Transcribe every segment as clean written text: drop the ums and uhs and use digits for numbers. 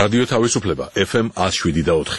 რადიო თავისუფლება FM 107.4.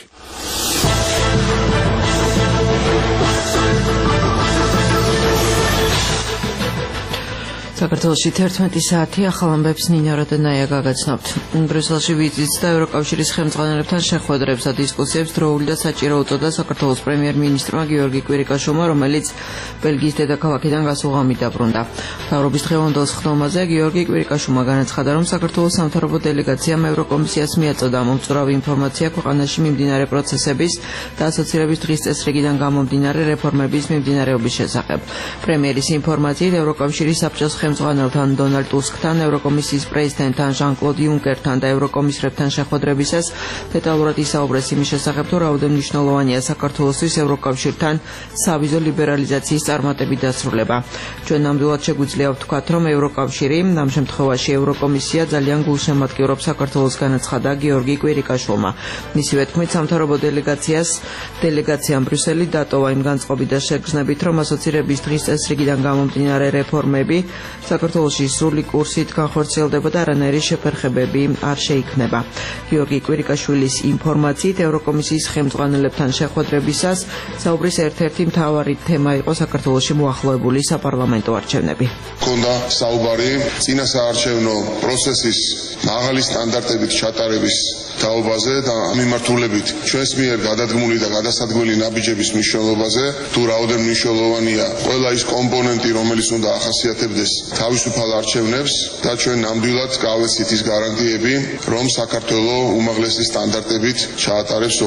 საქართველოში 11 საათი ახალ ამბებს ნინა როდენაია გაგაცნობთ. ბრიუსელში ვიზიტს და ევროკავშირის ხელმძღვანელებთან შეხვედრებს და დისკუსიებს დროული და საჭირო უწოდა საქართველოს პრემიერ-მინისტრმა გიორგი კვირიკაშვილმა, რომელიც ბელგიის დედაქალაქიდან გასულღამით დაბრუნდა. მთავრობის დღევანდელ სხდომაზე გიორგი კვირიკაშვილმა განაცხადა, რომ საქართველოს სამთავრობო დელეგაციამ ევროკომისიას მიაწოდა მომწურავი ინფორმაცია ქვეყანაში მიმდინარე პროცესების და ასოცირების დღის წესრიგიდან გამომდინარე რეფორმების მიმდინარეობის შესახებ. პრემიერის ინფორმაციით ევროკავშირის საბჭოს ხელმძღვანელთან დონალდ ტუსკთან, ევროკომისიის პრეზიდენტთან ჟან-კლოდ იუნკერთან და ევროკომისრებთან შეხვედრებისას დეტალურად ისაუბრეს იმის შესახებ, თუ რაოდენ მნიშვნელოვანია საქართველოსთვის ევროკავშირთან სავიზო ლიბერალიზაციის წარმატებით დასრულება. ჩვენ ნამდვილად შეგვიძლია ვთქვათ, რომ ევროკავშირი, ამ შემთხვევაში ევროკომისია ძალიან გულშემატკივრობს საქართველოს, განაცხადა გიორგი კვირიკაშვილმა. მისივე თქმით, სამთავრობო დელეგაციამ ბრიუსელი დატოვა იმ განწყობით და შეგრძნებით, რომ ასოცირების დღის წესრიგიდან გამომდინარე რეფორმები საქართველოში სრული კურსით განხორციელდება და არანაირი შეფერხებები არ შეიქმნება. გიორგი კვირიკაშვილის ინფორმაციით, ევროკომისიის ხელმძღვანელებთან შეხვედრებისას საუბრის ერთ-ერთი მთავარი თემა იყო საქართველოში მოახლოებული საპარლამენტო არჩევნები. ქონდა საუბარი წინასაარჩევნო პროცესის მაღალი სტანდარტებით ჩატარების თაობაზე და მიმართულებით ჩვენს მიერ გადადგმული და გადასადგმელი ნაბიჯების მნიშვნელობაზე, თუ რაოდენ მნიშვნელოვანია ყველა ის კომპონენტი, რომელიც უნდა ახასიათებდეს თავისუფალ არჩევნებს და ჩვენ ნამდვილად გავეცით ის გარანტიები, რომ საქართველო უმაღლესი სტანდარტებით ჩაატარებს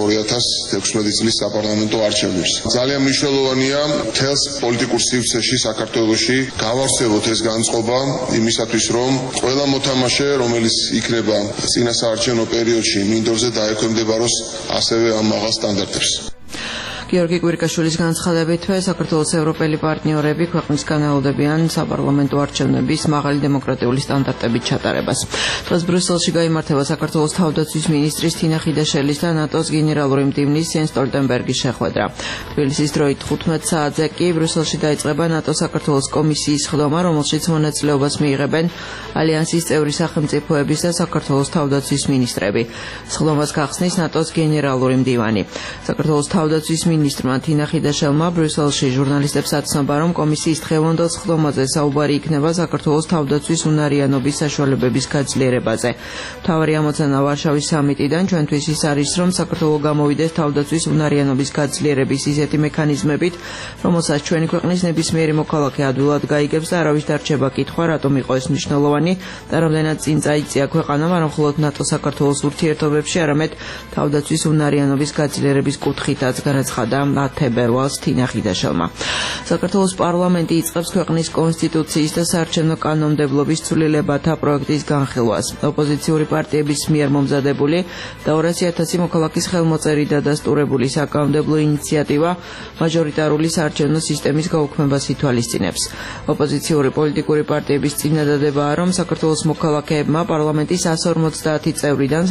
2016 წლის საპარლამენტო არჩევნებს. ძალიან მნიშვნელოვანია მთელს პოლიტიკურ სივრცეში საქართველოში გავავრცელოთ ეს განწყობა იმისათვის, რომ ყველა მოთამაშე, რომელიც იქნება წინასაარჩევნო პერიოდში მინდორზე დაექვემდებაროს ასევე ამ მაღალ სტანდარტებს. გიორგი კვირიკაშვილის განცხადებითვე საქართველოს ევროპელი პარტნიორები ქვეყნისგან ელოდებიან საპარლამენტო არჩევნების მაღალი დემოკრატიული სტანდარტებით ჩატარებას. დღეს ბრიუსელში გაიმართება საქართველოს თავდაცვის მინისტრის თინა ხიდაშელის და ნატოს გენერალური მდივნის იენს სტოლტენბერგის შეხვედრა. თბილისის დროით 15 საათზე კი ბრიუსელში დაიწყება ნატოს საქართველოს კომისიის სხდომა, რომელშიც მონაწილეობას მიიღებენ ალიანსის წევრი სახელმწიფოების და საქართველოს თავდაცვის მინისტრები. სხდომას გახსნის ნატოს გენერალური მდივანი. საქართველოს თავდაცვის მინისტრმა თინა ხიდაშელმა ბრიუსელში ჟურნალისტებს აცნობა, რომ კომისიის დღევანდელ სხდომაზე საუბარი იქნება საქართველოს თავდაცვის უნარიანობის საშუალებების გაძლიერებაზე. მთავარი ამოცანა ვარშავის სამიტიდან ჩვენთვის ის არის, რომ საქართველო გამოვიდეს თავდაცვის უნარიანობის გაძლიერების ისეთი მექანიზმებით, რომელსაც ჩვენი ქვეყნის ნებისმიერი მოქალაქე ადვილად გაიგებს და არავის დარჩება კითხვა, რატომ იყო ეს მნიშვნელოვანი და რამდენად წინ წაიწია ქვეყანამ არა მხოლოდ ნატო საქართველოს ურთიერთობებში, არამედ თავდაცვის უნარიანობის გაძლიერების კუთხითაც, განაცხადა თებერვალს თინა ხიდაშელმა. საქართველოს პარლამენტი იწყებს ქვეყნის კონსტიტუციის და საარჩევნო კანონმდებლობის ცვლილებათა პროექტის განხილვას. ოპოზიციური პარტიების მიერ მომზადებული და 200,000 მოქალაქის ხელმოწერით დადასტურებული საკანონმდებლო ინიციატივა მაჟორიტარული საარჩევნო სისტემის გაუქმებას ითვალისწინებს. ოპოზიციური პოლიტიკური პარტიების წინადადებაა, რომ საქართველოს მოქალაქეებმა პარლამენტის 150 წევრიდან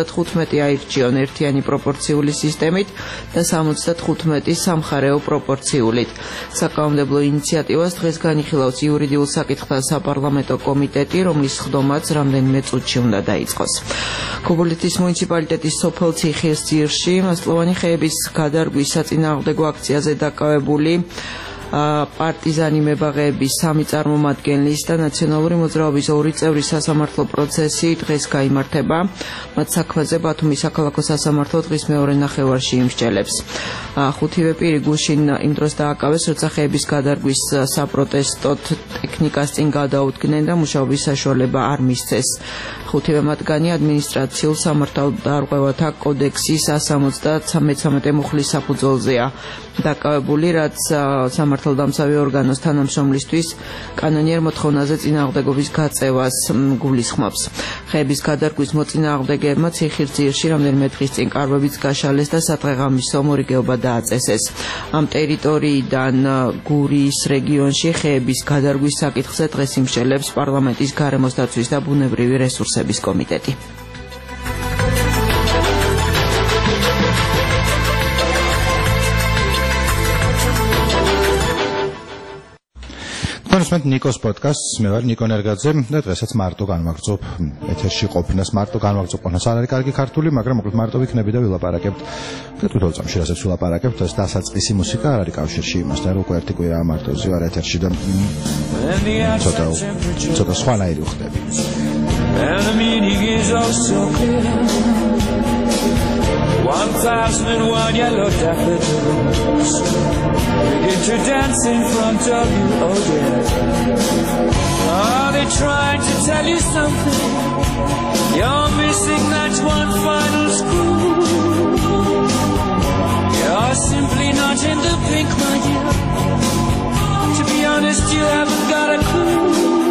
75 აირჩიონ ერთიანი პროპორციული სისტემით და 75 სამხარეო პროპორციულით. საკანონმდებლო ინიციატივას დღეს განიხილავს იურიდიულ საკითხთა საპარლამენტო კომიტეტი, რომლის სხდომაც რამდენიმე წუთში უნდა დაიწყოს. ქობულეთის მუნიციპალიტეტის სოფელ ციხისძირში მასწლოვანი ხეების გადარგვის საწინააღმდეგო აქციაზე დაკავებული პარტიზანი მებაღეების 3 წარმომადგენლის და ნაციონალური მოძრაობის 2 წევრის სასამართლო პროცესი დღეს გაიმართება. მათ საქმეზე ბათუმის საქალაქო სასამართლო დღის მეორე ნახევარში იმსჯელებს. 5 პირი გუშინ იმ დროს დააკავეს, როცა ხეების გადარგვის საპროტესტოდ ტექნიკას წინ გადაუდგნენ და მუშაობის საშუალება არ მისცეს. 5 მათგანი ადმინისტრაციულ სამართალდარღვევათა კოდექსის 173 მუხლის საფუძველზეა დაკავებული, რაც სამართალდამცავი ორგანოს თანამშრომლისთვის კანონიერ მოთხოვნაზე წინააღმდეგობის გაწევას გულისხმობს. ხეების გადარგვის მოწინააღმდეგეებმა ციხისძირში რამდენიმე დღის წინ კარვებიც გაშალეს და სადღეღამისო მორიგეობა დააწესეს. ამ ტერიტორიიდან გურიის რეგიონში ხეების გადარგვის საკითხზე დღეს იმსჯელებს პარლამენტის გარემოს დაცვის და ბუნებრივი რესურსების კომიტეტი. გულისხმობთ ნიკოს პოდკასტს, მე ვარ ნიკო ნერგაძე და დღესაც მარტო განვაგრძობ ეთერში ყოფნას, მარტო განვაგრძობ არ არის კარგი ქართული, მაგრამ მოკლედ მარტო ვიქნები და ვილაპარაკებთ და თვითონ წამშირასაც ვილაპარაკებთ, ეს დასაწყისი მუსიკა არ არის კავშირში იმასთან, რომ ერთი კვირაა მარტოზე ვარ ეთერში და ცოტა სხვანაირი ვხდები. And the meaning is also clear. 1001 yellow daffodils begin to dance in front of you, oh dear. Are they trying to tell you something? You're missing that one final screw. You're simply not in the pink, my dear. To be honest, you haven't got a clue.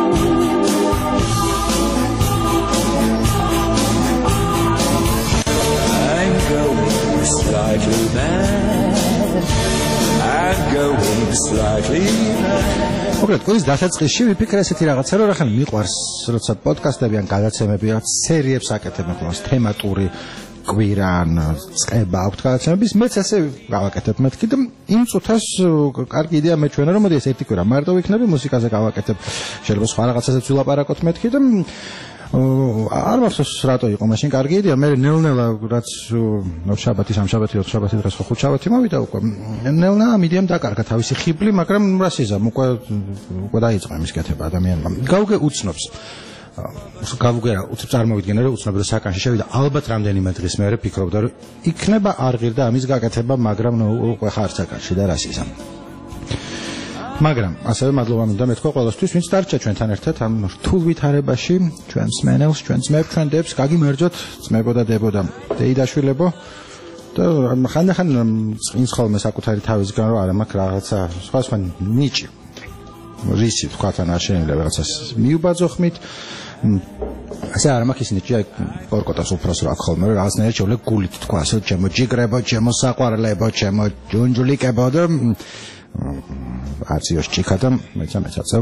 I'm going slightly mad. I'm going slightly mad. მოკლედ, ყოვლის დასაწყისში ვიფიქრე ესეთი რაღაცა, რომ ახლა მიყვარს, როცა პოდკასტები ან გადაცემები, რაღაც სერიებს აკეთებ, ხოლმე თემატური კვირა ან წება აქვთ გადაცემების, მეც ასე გავაკეთებ მეთქი და იმ წუთას კარგი იდეა მეჩვენა, რომ მოდი ეს ერთი კვირა მარტო ვიქნები, მუსიკაზე გავაკეთებ, შეიძლება სხვა რაღაცაზეც ვილაპარაკოთ მეთქი და არ მახსოვს რატო იყო მაშინ კარგი იდეა, მე ნელ-ნელა რაც შაბათი, სამშაბათი, ოთხშაბათი დღეს ხო ხუთშაბათი მოვიდა უკვე. ნელ-ნელა ამ იდეამ დაკარგა თავისი ხიბლი, მაგრამ რასიზამ უკვე დაიწყო იმის კეთება ადამიანმა. გავუგე უცნობს. გავუგერა უცებ წარმოვიდგენე რომ უცნობ და საკანში შევიდა ალბათ რამდენიმე დღის მერე ფიქრობდა რომ იქნება არ ღირდა ამის გაკეთება, მაგრამ უკვე ხარ საკანში და რასიზამ. მაგრამ ასევე მადლობა მინდა მეთქვა ყველასთვის, ვინც დარჩა ჩვენთან ერთად ამ რთულ ვითარებაში, ჩვენს მენელს, ჩვენს მეფრენდებს, გაგიმერძოთ, ძმებო და დებო და დეიდაშვილებო და ხანდახან წინს ხოლმე საკუთარი თავისგან რომ არა მაქვს რაღაცა სხვა ნიჭი. რისი თქვათან არ შეიძლება რაღაცას მიუბაძოხმით. ასე არ მაქვს ის ნიჭი, ორკოტას უფროს რა ხოლმე რომ რაღაცნაირად შევლე გულით თქვა, ასე ჩემო ჯიგრებო, ჩემო საყვარლებო, ჩემო ჯუნჯულიკებო და აციოს ჭიქა და მეცაცა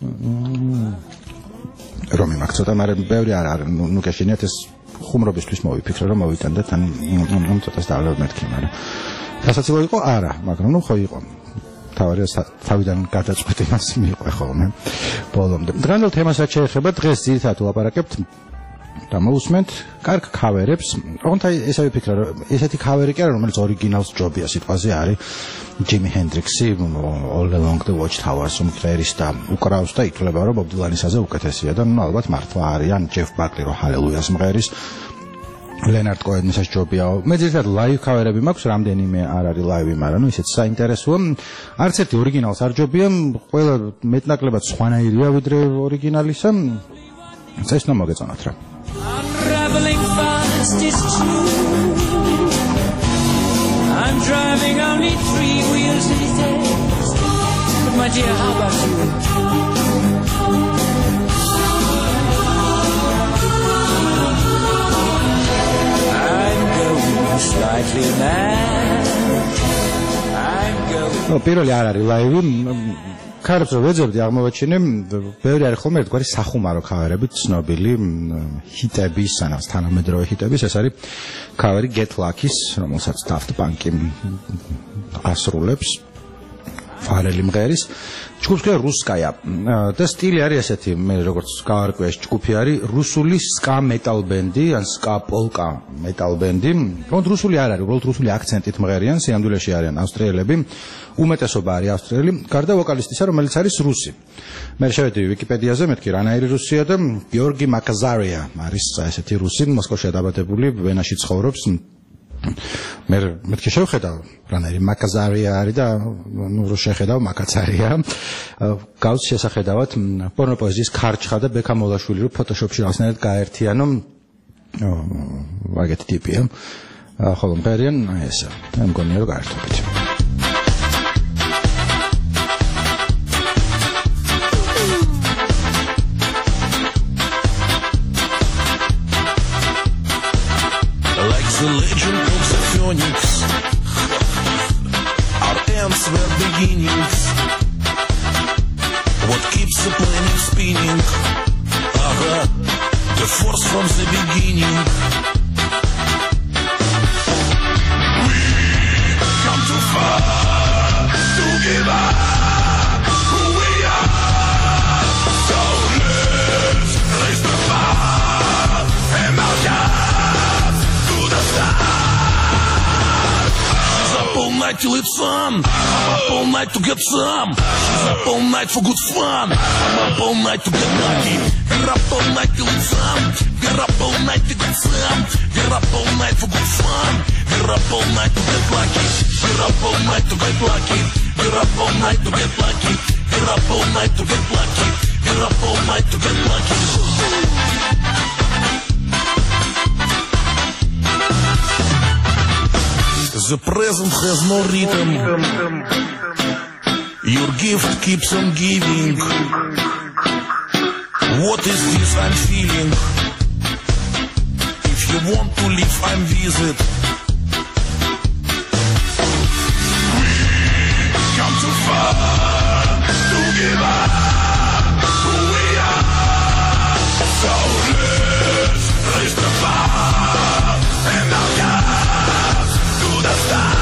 რომ იმაქ ცოტა, მაგრამ ბევრი არ ნუ გეშინიათ ეს ხუმრობისთვის მოვიფიქრე რომ მოვიტანდეთ ან ცოტას დავლევ მეთქი, მაგრამ გასაცილო იყო არა, მაგრამ ნუ ხო იყო თავი თავიდან გადაწყვეტი მას მიყვე ხოლმე ბოლომდე. დღევანდელ თემასაც შეეხება, დღეს ძირითადად ვლაპარაკებთ და მოусმენთ კარგ ქავერებს. ოღონდ ესე ვიფიქრე რომ ესეთი ქავერი კი არა, რომელიც ორიგინალს ჯობია სიტყვაზე არის ჯიმი ჰენდრიქსი All Along the Watchtowers უმღერის და უკრავს და ითვლება რომ ბობ დილანისაზე უკეთესია და ნუ ალბათ მართლა არის, ან ჯეფ ბაკლი რომ ჰალელუიას მღერის, ლენარდ კოენისაც ჯობიაო. მე ძირითადად ლაივ ქავერები მაქვს, რამდენიმე არ არის ლაივი, მაგრამ ნუ ისეც საინტერესოა. არც ერთი ორიგინალს არ ჯობია, ყველა მეტნაკლებად სხვანაირია ვიდრე ორიგინალისა. ეს ნუ მოგეწონათ რა. Unraveling fast is true. I'm driving only 3 wheels these days. But my dear, how about you? I'm going slightly mad. I'm going. პირველი არ არის ლაივი. ქარებს რო ვეძებდი აღმოვაჩინე, ბევრი არის ხოლმე ერთგვარი სახუმარო ქავერები, ცნობილი ჰიტების, ანუ თანამედროვე ჰიტების, ეს არის ქავერი Get Lucky-ს, რომელსაც Daft Punk-ი ასრულებს, ფარელი მღერის. ჯგუფს ქვია რუსკაია და სტილი არის ესეთი, მე როგორც გავარკვე, ეს ჯგუფი არის რუსული სკა მეტალ ბენდი, ან სკა პოლკა მეტალ ბენდი. თუმცა რუსული არ არის, უბრალოდ რუსული აქცენტით მღერიან, სიამდვილეში არიან ავსტრიელები. უმეტესობა არის ავსტრიელი, გარდა ვოკალისტისა, რომელიც არის რუსი. მე შევედი ვიკიპედიაზე, მეთქი რანაირი რუსია და გიორგი მაკაზარია არის ესეთი რუსი, მოსკოვში დაბადებული, ვენაში ცხოვრობს. მე მეთქი შევხედავ რანაირი მაკაზარია არის და ნუ რო შეხედავ მაკაცარია. გავს შესახედავად პორნოპოეზიის ქარჩხა და ბექა მოლაშვილი რო ფოტოშოპში რაღაცნაირად გაერთიანო. ვაგეთ ტიპია. ხოლო მღერიან ესა. მე მგონია რომ გაერთობთ. The legend of the Phoenix, our ends were beginnings. What keeps the planet spinning? The force from the beginning. We come to till it's sun. I'm up all night to get some. She's up all night for good fun. I'm up all night to get lucky. We're up all night till it's sun. We're up all night to get some. We're up all night for good fun. We're up all night to get lucky. We're up all night to get lucky. We're up all night to get lucky. We're up all night to get lucky. We're up all night to get lucky. The present has no rhythm. Your gift keeps on giving. What is this I'm feeling? If you want to live, I'm with it. We come too far to give up who we are. So let's raise the bar and our guys to the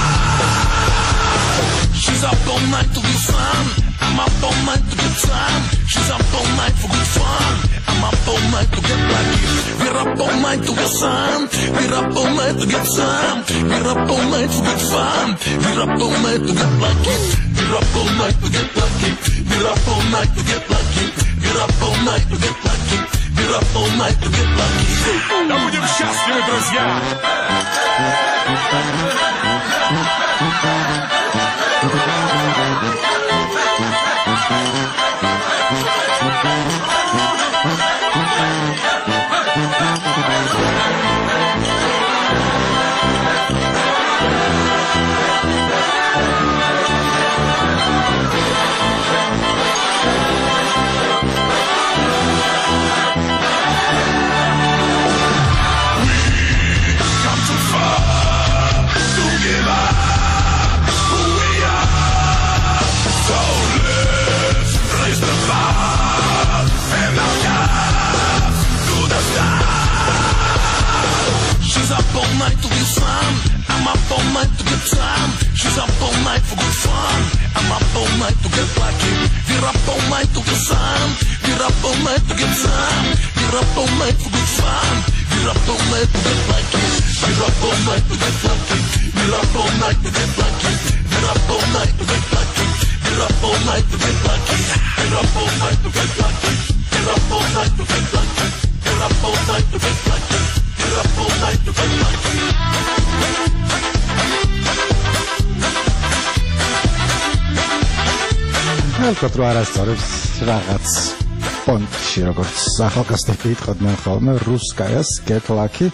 stars. She's up all night to the sun. I'm up all night to get sun. She's up all night for good fun. I'm up all night to get lucky. We're up all night to the sun. We're up all night to get sun. We're up all night to get fun. We're up all night to get lucky. We're up all night to get lucky. We're up all night to get lucky. We're up all night to get lucky. We're up all night to get lucky. Да будем счастливы, друзья! She's up all night to the sun. I'm up all night to get time. She's up all night for good fun. I'm up all night to get lucky. We're up all night to the sun. We're up all night to get time. We're up all night for good fun. We're up all night to get lucky. We're up all night to get lucky. We're up all night to get lucky. We're up all night to get lucky. We're up all night to get lucky. We're up all night to get lucky. We're up all night to get lucky. We're up all night to get lucky. We're up all night to get lucky. ალბათ რა არასწორებს რაღაც პონტში როგორც ახალგაზრდები იტყოდნენ ხოლმე რუსკაიას get lucky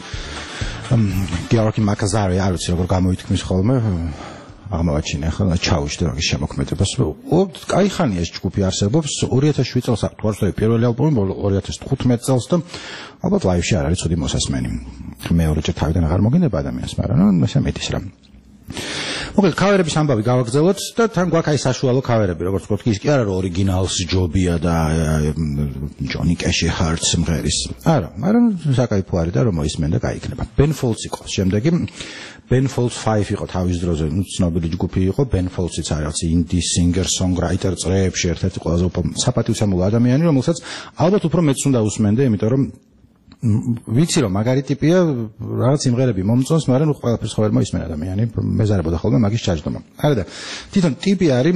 გეორგი მაკაზარი არ ვიცი როგორ გამოითქმის ხოლმე აღმოვაჩინე ახლა ჩაუშვი მაგის შემოქმედებას კაი ხანია ეს ჯგუფი არსებობს 2007 წელს აქვს თვარსდები პირველი ალბომი 2015 წელს და ალბათ ლაივში არ არის ცუდი მოსასმენი მეორეჯერ თავიდან აღარ მოგინდება ადამიანს მაგრამ ესე მეტის რა მოკლედ კავერების ამბავი გავაგრძელოთ და თან გვაქვს აი საშუალო კავერები როგორც ვთქვათ ის კი არა რომ ორიგინალს ჯობია და ჯონი კეში ჰარტს მღერის არა მაგრამ საკაიფო არის და რომ მოისმენ და გაიქნება Ben Folds იყო შემდეგი Ben Folds 5 იყო თავის დროზე ცნობილი ჯგუფი იყო Ben Folds-იც არის ინდი სინგერ სონგრაიტერ წრეებში ერთ-ერთი ყველაზე საპატივცემულო ადამიანი რომელსაც ალბათ უფრო მეც უნდა უსმენდე იმიტომ რომ ვიცი რომ მაგარი ტიპია რაღაც სიმღერები მომწონს მაგრამ ყველაფერს ხო ვერ მოისმენ ადამიანი მეზარებოდა ხოლმე მაგის ჩაჯდომა არა და თვითონ ტიპი არის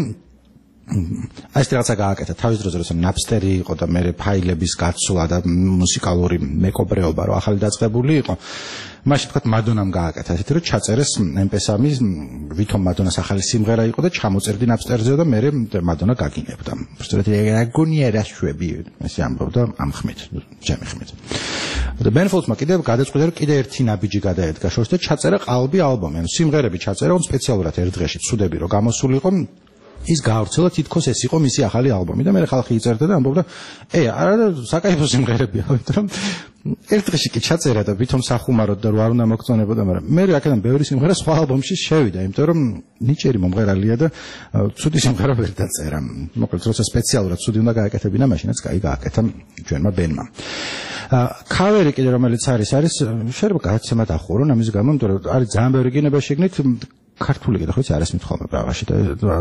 აი ეს რაღაცა გააკეთა თავის დროზე როცა ნაპსტერი იყო და მე ფაილების გაცვლა და მუსიკალური მეკობრეობა რომ ახალი დაწყებული იყო მაშინ თქვა მადონამ გააკეთა ესეთი რომ ჩაწერეს MP3-ის ვითომ მადონას ახალი სიმღერა იყო და ჩამოწერდი ნაპსტერზე და მე მადონა გაგინებდა უბრალოდ ეგონია რაშვები ესე ამბობდა ამ ხმით ჩემი ხმით და Ben Folds-მა კიდევ გადაწყვიტა რომ კიდე ერთი ნაბიჯი გადაედგა შორს და ჩაწერა ყალბი ალბომი ანუ სიმღერები ჩაწერა on სპეციალურად ერთ დღეში ცუდები რომ გამოსულიყო ის გაავრცელა თითქოს ეს იყო მისი ახალი ალბომი და მე ხალხი იწერდა და ამბობდა არა და საკაიფო სიმღერებია იმიტომ რომ ერთ დღეში კი ჩაწერა და ვითომ სახუმაროდ და არ უნდა მოგწონებოდა მაგრამ მე აქედან ბევრი სიმღერა სხვა ალბომში შევიდა იმიტომ რომ ნიჭერი მომღერალია და ცუდი სიმღერა ვერ დაწერა მოკლედ როცა სპეციალურად ცუდი უნდა გააკეთებინა მაშინაც კაი გააკეთა ჩვენმა ბენმა კავერი კიდე რომელიც არის შეიძლება გადაცემა დახურო ამის გამო იმიტომ რომ არის ძალიან ბევრი გინება შეგნით ქართული კიდე ხო იცი არის მithome პრაღაში და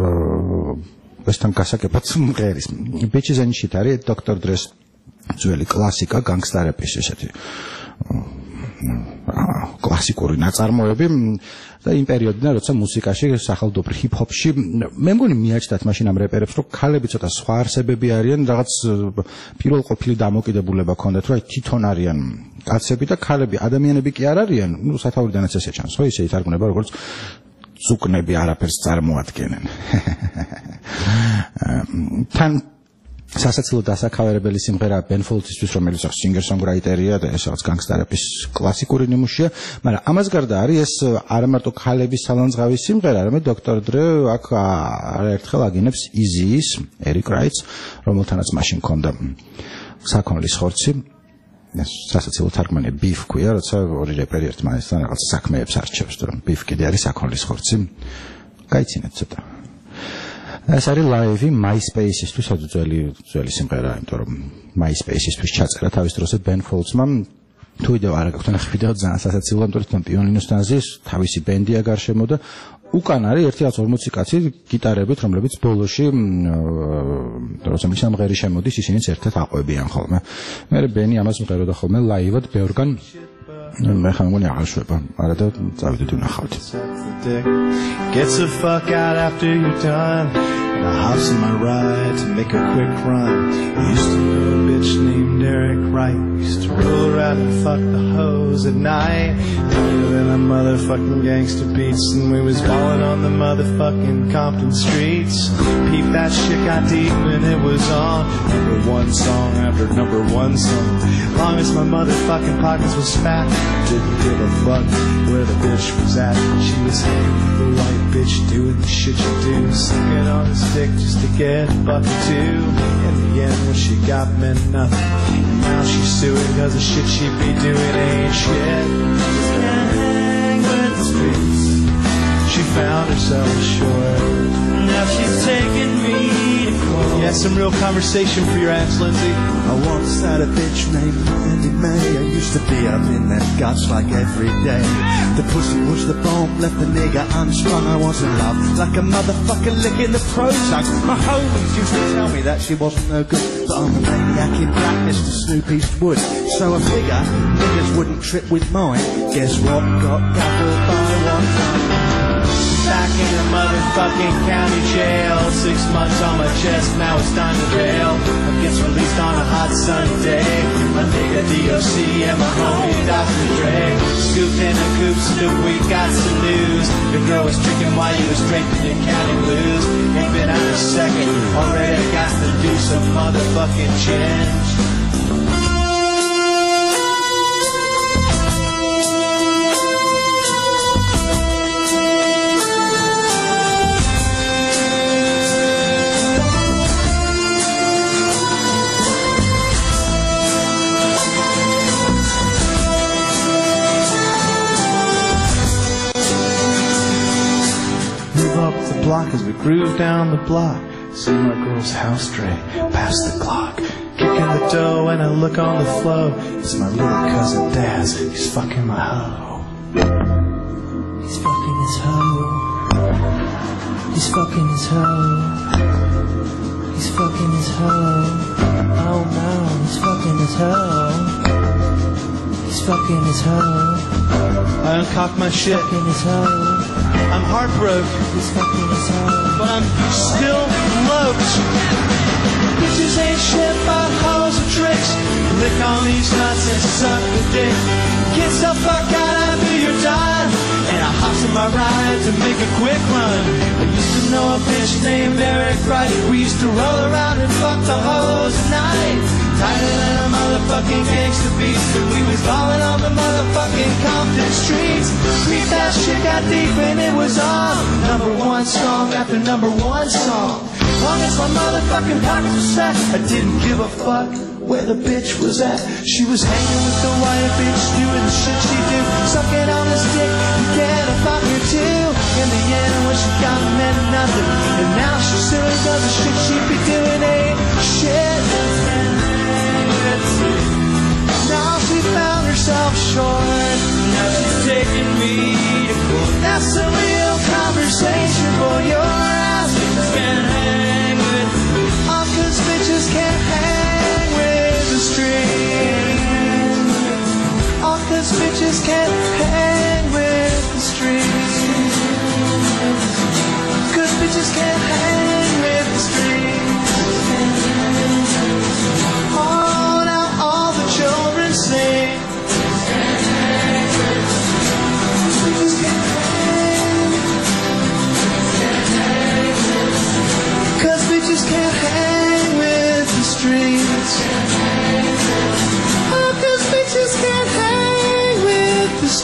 ესთან გასაკეთებად მღერის Bitches and Shit არის Dr. Dre-ს ძველი კლასიკა განგსტარ რეპის ესეთი კლასიკური ნაწარმოები და იმ პერიოდიდან, როცა მუსიკაში, სახელმწიფო ჰიპ-ჰოპში მე მგონი მიაჩნდათ მაშინ ამ რეპერებს, რომ ქალები ცოტა სხვა არსებები არიან, რაღაც პირველ ყოფილი დამოკიდებულება ჰქონდათ, რომ თვითონ არიან კაცები და ქალები ადამიანები კი არ არიან, სათაურიდანაც ესე ჩანს, ხო, ისე ითარგმნება, როგორც ზუკნები არაფერს წარმოადგენენ. თან სასაცილო დასაკავერებელი სიმღერა Ben Folds-ისთვის, რომელიც singer-songwriter-ია და ეს რაღაც gangster-ების კლასიკური ნიმუშია, მაგრამ ამას გარდა არის ეს არა მარტო ქალების სალანძღავი სიმღერა, არამედ Dr. Dre აქ არაერთხელ აგინებს Eazy-ის, Eric Wright-ს, რომელთანაც მაშინ ჰქონდა საქონლის ხორცი. სასაცილო თარგმანი beef ქვია, როცა ორი რეპერი ერთმანეთთან რაღაც საქმეებს არჩევს, რომ beef კიდე არის საქონლის ხორცი. გაიცინეთ ცოტა. ეს არის live MySpace-ისთვის ძველი სიმღერა, იმიტომ რომ MySpace-ისთვის ჩაწერა თავის დროზე Ben Folds-მა. თუ ვიდეო არ გაქვთ, ნახე ვიდეო ძალიან სასაცილოა, იმიტომ რომ პიონინოს ტანზე თავისი ბენდია გარშემო და უკან არის 140 კაცი გიტარებით, რომლებიც ბოლოში როცა მის ამღერი შემოდის, ისინიც ერთად აყვებიან ხოლმე. მე ბენი ამას მღეროდა ხოლმე live-ად ბევრგან მე ხამგონი აღარ შვება, არა და წავიდეთ ვნახავთ. Gets the fuck out after you're done. And I hops in my ride to make a quick run. Used to know a bitch named Eric Wright. Used to roll around and fuck the hoes at night. Bigger than a motherfucking gangster beats. And we was balling on the motherfucking Compton streets. Peep, that shit got deep and it was on. Number one song after number one song. Long as my motherfucking pockets was fat. Didn't give a fuck where the bitch was at. She was hanging with the white bitch doing the shit you do. Sucking on his dick just to get a buck or two. In the end, what she got meant nothing. And now she's suing cause the shit she be doing ain't shit. Just can't hang with the streets. She found herself short. Now she's taking me to court. Yeah, some real conversation for your ass, Lindsay. I once had a bitch named Mandy May. I used to be up in that guts like every day. The pussy was the bomb, left the nigga unstrung. I was in love, like a motherfucker licking the pro-tongue. My homies used to tell me that she wasn't no good, but I'm a maniac in black, Mr. Snoop Eastwood. So I figure niggas wouldn't trip with mine. Guess what? Got gaffered by one time. Back in the motherfucking county jail. 6 months on my chest, now it's time to bail. I gets released on a hot sunny day. My nigga DOC and my homie Dr. Dre scooped in the coops, but we got some news. The girl was tricking while you was drinking your county blues. Ain't been out a second, already got to do some motherfucking change. Block as we groove down the block. See my girl's house tray past the clock. Kicking the dough and I look on the flow. It's my little cousin Daz. He's fucking my hoe. He's fucking his hoe. He's fucking his hoe. He's fucking his hoe. Oh no, he's fucking his hoe. He's fucking his hoe. I uncock my shit. Fucking his hoe. I'm heartbroken, but I'm still looped. Bitches ain't shit but hoes and tricks. Lick on these nuts and suck the dick. Get the fuck out after you're done. And I hops in my ride to make a quick run. I used to know a bitch named Eric Wright. We used to roll around and fuck the hoes at night. Tighter than a motherfucking gangster beast. And we was balling on the motherfucking Compton streets. Creep, that shit got deep and it was on. Number one song after number one song. Long as my motherfucking pockets were set, I didn't give a fuck where the bitch was at. She was hanging with the white bitch, doing the shit she do. Sucking on the stick to get a fuck or two. In the end, what she got meant nothing. And now she's suing cause the shit she be doing ain't shit. Now she found herself short. Now she's taking me to court. That's a real conversation for your ass. Bitches can't hang with me. All cause bitches can't hang with the street. All cause bitches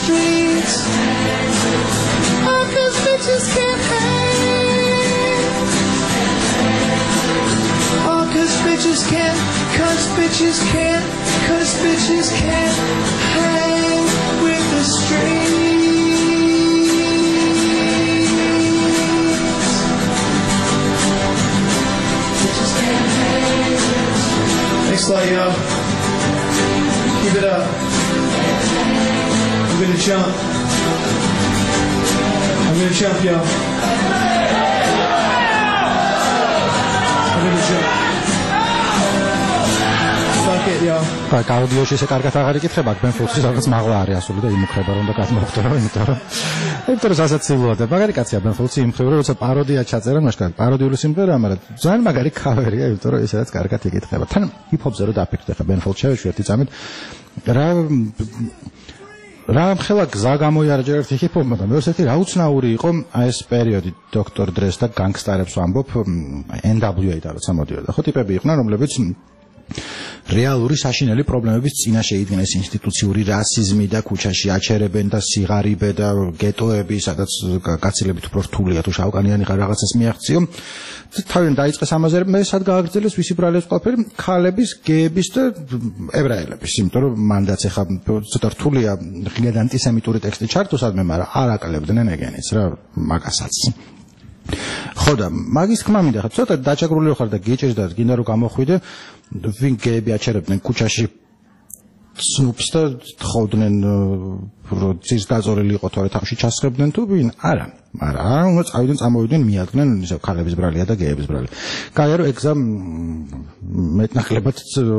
streets. Oh, 'cause bitches can't hang. Oh, 'cause bitches can't, 'cause bitches can't, 'cause bitches can't hang with the streets. Bitches can't hang. Thanks a lot, y'all. Keep it up. I'm gonna jump. I'm gonna jump, y'all. I'm gonna jump. Fuck it, y'all. აი, გაუდიოში ესე კარგად აღარ იკითხება, Ben Folds-ის რაღაც მაღლა არის ასული და იმუქრება რომ და გადმოხტო რა, იმიტომ რომ სასაცილოა და მაგარი კაცია Ben Folds-ი იმხრივ რომ როცა პაროდია ჩაწერა, მაშკარ პაროდიული სიმღერაა, მაგრამ ძალიან მაგარი ქავერია, იმიტომ რომ ესეც კარგად იკითხება. თან ჰიპ-ჰოპზე რო დაფიქრდე ხა Ben Folds შევეშვი წამით რა მხელა გზა გამოიარა ერთი ჰიპ-ჰოპმა და მეოსეთი რა უცნაური იყო აი ეს პერიოდი Dr. Dre-ს და განგსტერებს ვამბობ NWA და როცა მოდიოდა ხო ტიპები იყვნენ რომლებიც რეალური საშინელი პრობლემების წინაშე იდგნენ ინსტიტუციური რასიზმი და ქუჩაში აჩერებენ და სიღარიბე და გეტოები სადაც კაცილებით უფრო რთულია თუ შავკანიანი ხარ რაღაცას მიაღწიო თავიდან დაიწყეს ამაზე მე სად გააგრძელეს ვისი ბრალებს ყველაფერი ქალების გეების და ებრაელების იმიტომ რომ მანდაც ეხა ცოტა რთულია ღიად ანტისემიტური ტექსტი ჩართოსადმე მაგრამ არ აკლებდნენ ეგენიც რა მაგასაც ხო და მაგის თქმა მინდა ხა ცოტა დაჭაგრული ხარ და გიჭირს და გინდა რომ გამოხვიდე ვინ გეები აჩერებდნენ ქუჩაში სნუპს და თხოვდნენ რომ ძის დაზორილი იყო თორე თავში ჩასხებდნენ თუ ვინ არა მაგრამ უნდა წავიდნენ წამოვიდნენ მიადგნენ ისე ქალების ბრალია და გეების ბრალი კაი რომ ეგზამ მეტნაკლებად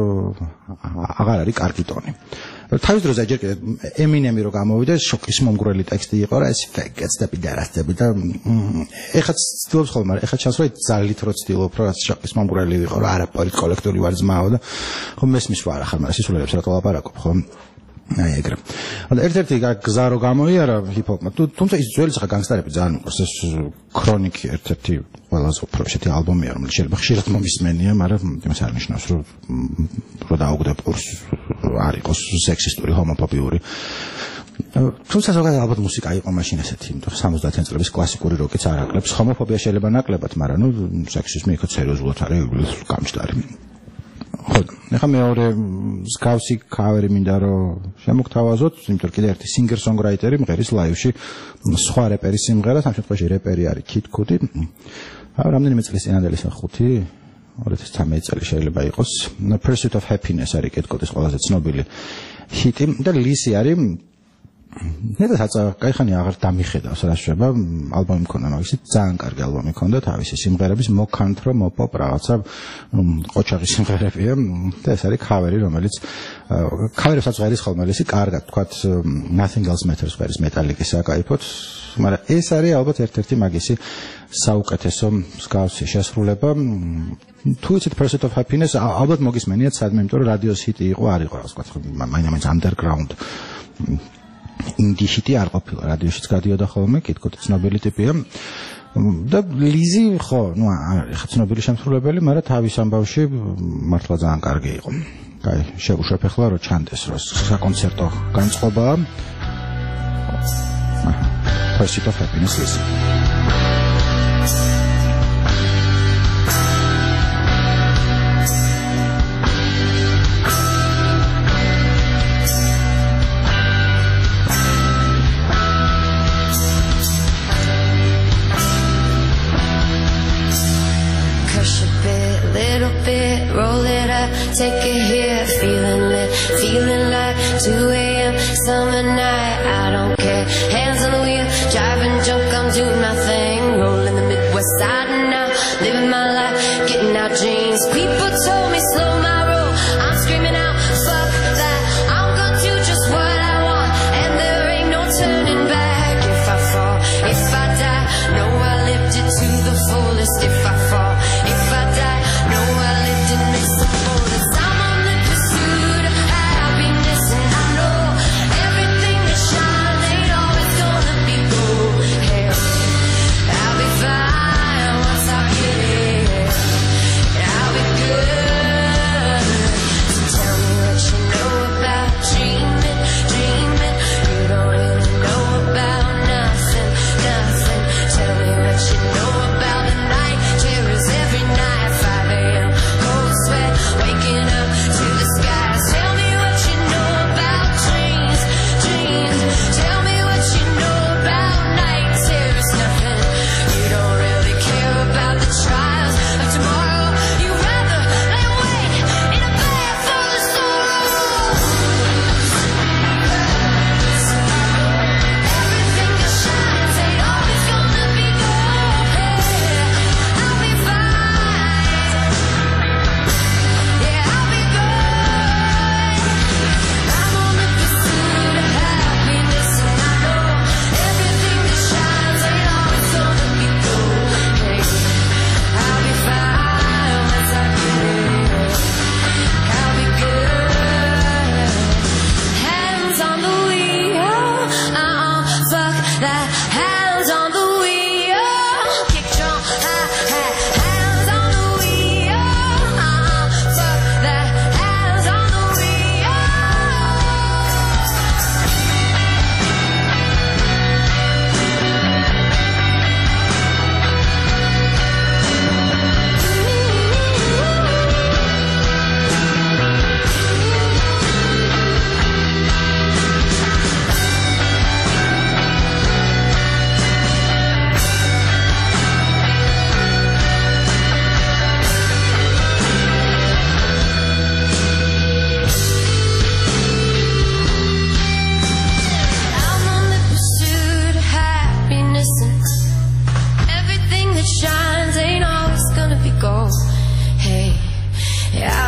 აღარ არის კარგი ტონი თავის დროზე ჯერ კიდევ ემინემი რო გამოვიდა შოკის მომგვრელი ტექსტი იყო რა ეს ფეგეტს და პიდარასტები და ეხაც ცდილობს ხოლმე მაგრამ ეხაც ჩანს რომ ძალით რო ცდილობ რომ შოკის მომგვრელი ვიყო რა არა პოლიტკოლექტური ვარ ძმაო და ხო მესმის ვარ ახლა მაგრამ სისულელებს რა თვალაპარაკობ ხო აი ეგრე. ანუ ერთ-ერთი გზა რო გამოიარა ჰიპ-ჰოპმა. თუმცა ის ძველი ხა განგსტერები ძალიან უყვარს ეს ქრონიკი ერთ-ერთი ყველაზე უფრო შეეთი ალბომია რომელიც შეიძლება ხშირად მომისმენია, მაგრამ იმას არ ნიშნავს რომ დაუგდებ არ იყოს სექსისტური, ჰომოფობიური. თუმცა ზოგადად ალბათ მუსიკა იყო მაშინ ესეთი, იმიტომ რომ 70-იან წლების კლასიკური როკიც არ აკლებს. ჰომოფობია შეიძლება ნაკლებად, მაგრამ ნუ სექსიზმი იქ სერიოზულად არის გამჭდარი. ხო, ეხლა მეორე მსგავსი ქავერი მინდა რომ შემოგთავაზოთ, იმიტომ რომ კიდე ერთი singer-songwriter-ი მღერის ლაივში სხვა რეპერის სიმღერას, ამ შემთხვევაში რეპერი არის Kid Cudi. რამდენიმე წლის წინანდელისა 5 2013 წელი შეიძლება იყოს. Pursuit of Happiness არის Kid Cudi-ის ყველაზე ცნობილი ჰიტი და Lizzy არის ნედასაც кайხანი აღარ დამიხედავს რა შეება ალბომი მქონდა მაგისი ძალიან კარგი ალბომი მქონდა თავისი სიმღერების მოკანთრო მოპოპ რაღაცა ყოჩაღი სიმღერებია და ეს არის ქავერი რომელიც ქავერებსაც ღერის ხოლმე ისე კარგად თქვათ Nothing Else Matters ღერის მეტალიკისა კაიფოთ მაგრამ ეს არის ალბათ ერთ-ერთი მაგისი საუკეთესო მსგავსი შესრულება თუ იცით Pursuit of Happiness ალბათ მოგისმენიათ სადმე იმიტომ რომ რადიოს ჰიტი იყო არ იყო რა თქვათ მაინც underground ინდი ჰიტი არ ყოფილა რადიოშიც გადიოდა ხოლმე კითხოთ ცნობილი ტიპია და ლიზი ხო ნუ ხა ცნობილი შემსრულებელი მაგრამ თავის ამბავში მართლა ძალიან კარგი იყო კაი შევუშვებ ახლა რომ ჩანდეს რომ საკონცერტო განწყობაა Pursuit of Happiness Lizzy roll it up, take a hit, feeling lit, feeling like 2 a.m. summer night, I don't care, hands on the wheel, driving junk, I'm doing my thing, rolling the Midwest side now, living my life, getting out jeans, people told me slow my roll, I'm screaming out, fuck that, I'm gonna do just what I want, and there ain't no turning back, if I fall, if I die, know I lived it to the fullest, if I fall, if I die, know I lived it, miss the fullest, I'm on the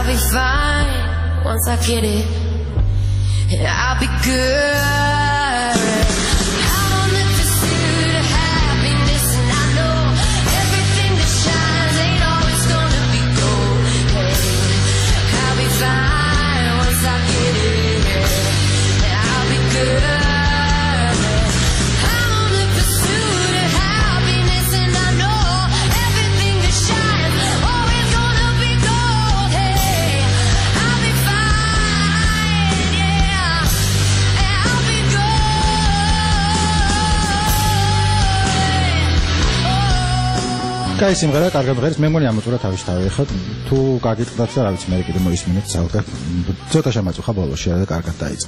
I'll be fine once I get it, and I'll be good. I'm on the pursuit of happiness, and I know everything that shines ain't always gonna be gold. Hey, I'll be fine once I get it, and I'll be good. კაი სიმღერა, კარგი მღერის, მე მგონი ამოწურა თავისთავად. ეხლა თუ გაგიტყდათ და რა ვიცი, მე კიდე მოისმინეთ ძალზე. ცოტა შემაწუხა ბოლოში და კარგად დაიწყო.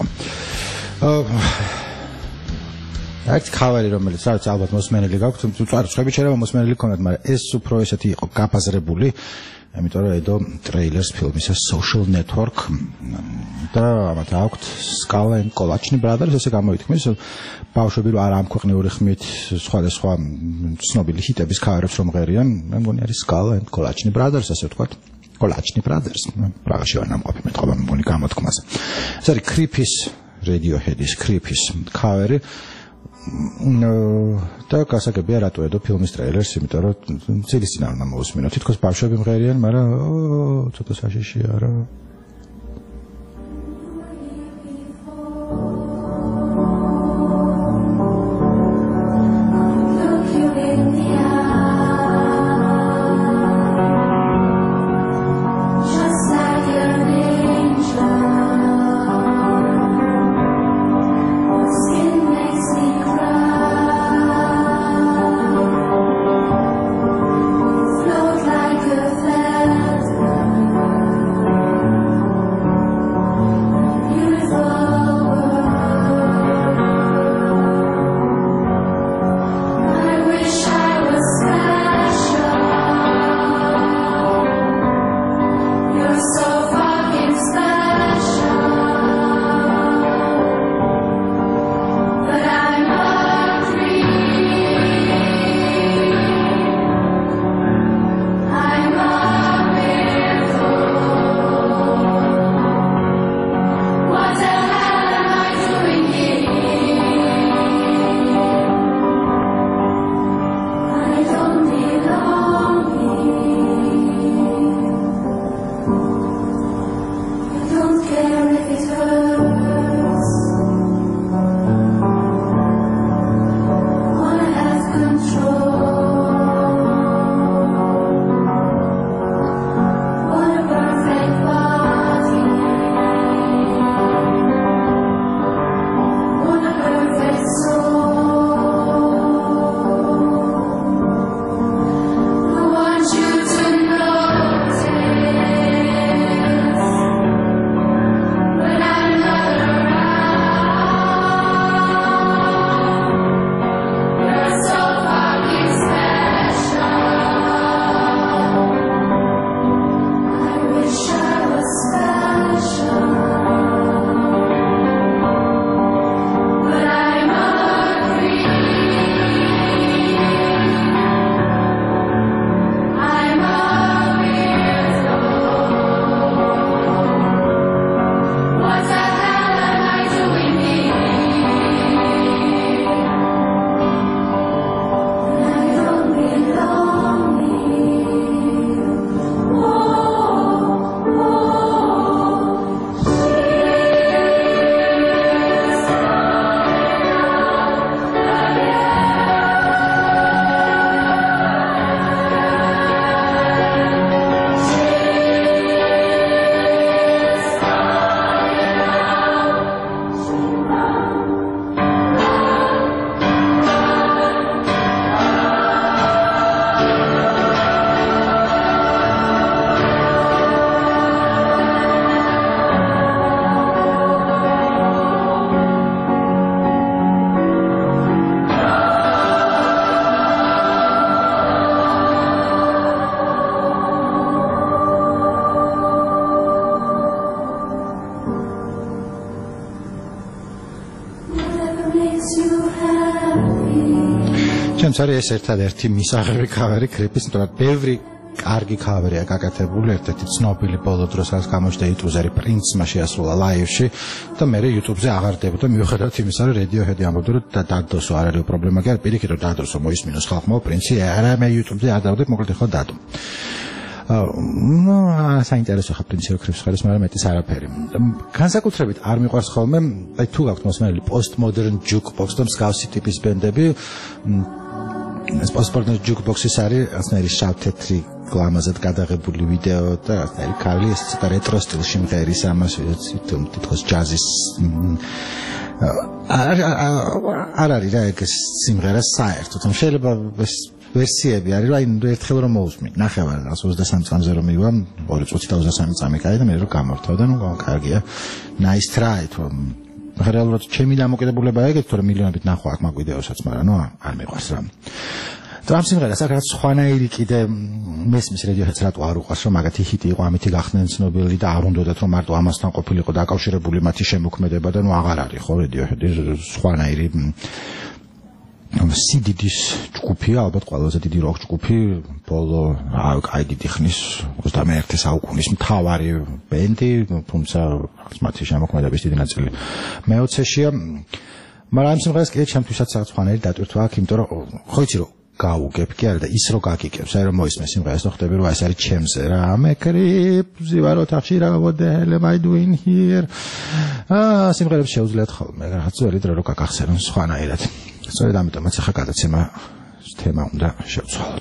აქ ქავერი რომელიც არის ალბათ მოსმენელი გაქვთ, წარსხები შეიძლება მოსმენელი გქონდეთ, მაგრამ ეს უფრო ესეთი იყო გაფაზრებული, იმიტომ რომ ედო ტრეილერს ფილმისა Social Network და ამათ აქვთ Scala and Kolachny Brothers, ესე გამოითქმის ბავშვები რომ არ ამქვეყნიური ხმით სხვადასხვა ცნობილი ჰიტების ქავერებს რომ ღერიან, მე მგონი არის Scala and Kolachny Brothers, ასე ვთქვათ. Kolachny Brothers, პრაღაში ვარ ნამყოფი მეტყობა მე მგონი გამოთქმაზე. ეს არის Creep's Radiohead-ის Creep's ქავერი. და გასაგებია რატო ედო ფილმის ტრეილერს, იმიტომ რომ ძილის წინ არ მოусმინო. თითქოს ბავშვები მღერიან, მაგრამ ცოტა საშიშია რა. ჩემს არის ეს ერთადერთი მისაღები ქავერი კრიპის, იმიტომ რომ ბევრი კარგი ქავერია გაკეთებული, ერთ-ერთი ცნობილი ბოლო დროს რაც გამოჩნდა YouTube-ზე, პრინცმა შეასრულა ლაივში და მე YouTube-ზე აღარდებოდა მიუხედავად იმისა, რომ Radiohead ამბობდა, რომ დადოსო არ არის პრობლემა, კი არა, პირიქით რომ დადოსო მოისმინოს ხალხმა, პრინცი არა მე YouTube-ზე არ დავდებ, მოკლედ ხო დადო. საინტერესო ხა პრინცი ოქრებს ხარის, მაგრამ მეტის არაფერი. განსაკუთრებით არ მიყვარს ხოლმე, აი თუ გაქვთ მოსმენელი postmodern jukebox და მსგავსი ტიპის ბენდები, ეს postmodern jukebox-ის არის ასნაირი შავ-თეთრი გლამაზად გადაღებული ვიდეო და ასნაირი ქალი ეს ცოტა რეტრო სტილში მღერის ამას თითქოს ჯაზის არ არის რა ეს სიმღერა საერთოდ შეიძლება ეს ვერსიები არის რა ერთხელ რომ მოусმენ ნახევარ 23 წამზე რომ მივა 2 წუთი და 23 წამი კაი და მე რომ გამორთავ და ნუ კარგია nice try თუ რეალურად ჩემი დამოკიდებულება ეგეთ თორე მილიონობით ნახვა აქ მაგ ვიდეოსაც მაგრამ ნუ არ მიყვარს რა და ამ სიმღერას აქ რაც ხვანაირი კიდე მესმის Radiohead-ს რატო არ უყვარს რომ მაგათი ჰიტი იყო ამითი გახდნენ ცნობილი და არ უნდათ რომ მარტო ამასთან ყოფილიყო დაკავშირებული მათი შემოქმედება და ნუ აღარ არის ხო Radiohead-ის ხვანაირი CD-ის ჯგუფია ალბათ ყველაზე დიდი როკ ჯგუფი ბოლო აი დიდი ხნის 21 საუკუნის მთავარი ბენდი თუმცა მათი შემოქმედების დიდი ნაწილი მე-20-შეა მაგრამ ამ სიმღერას კიდე ჩემთვისაც რაღაც ხვანაირი დატვირთვა აქვს იმიტომ რომ ხო იცი რომ გაუგებ კი არა და ის რო გაგიგებს აი რომ მოისმენ სიმღერას და ხვდები რომ ეს არის ჩემზე რა მე კრიპ ვარ ოთახში რა what the hell am I doing here სიმღერებს შეუძლიათ ხოლმე რაღაც ძველი დრო რო გაგახსენონ სხვანაირად სწორედ ამიტომაც ახლა გადაცემა თემა უნდა შევცვალოთ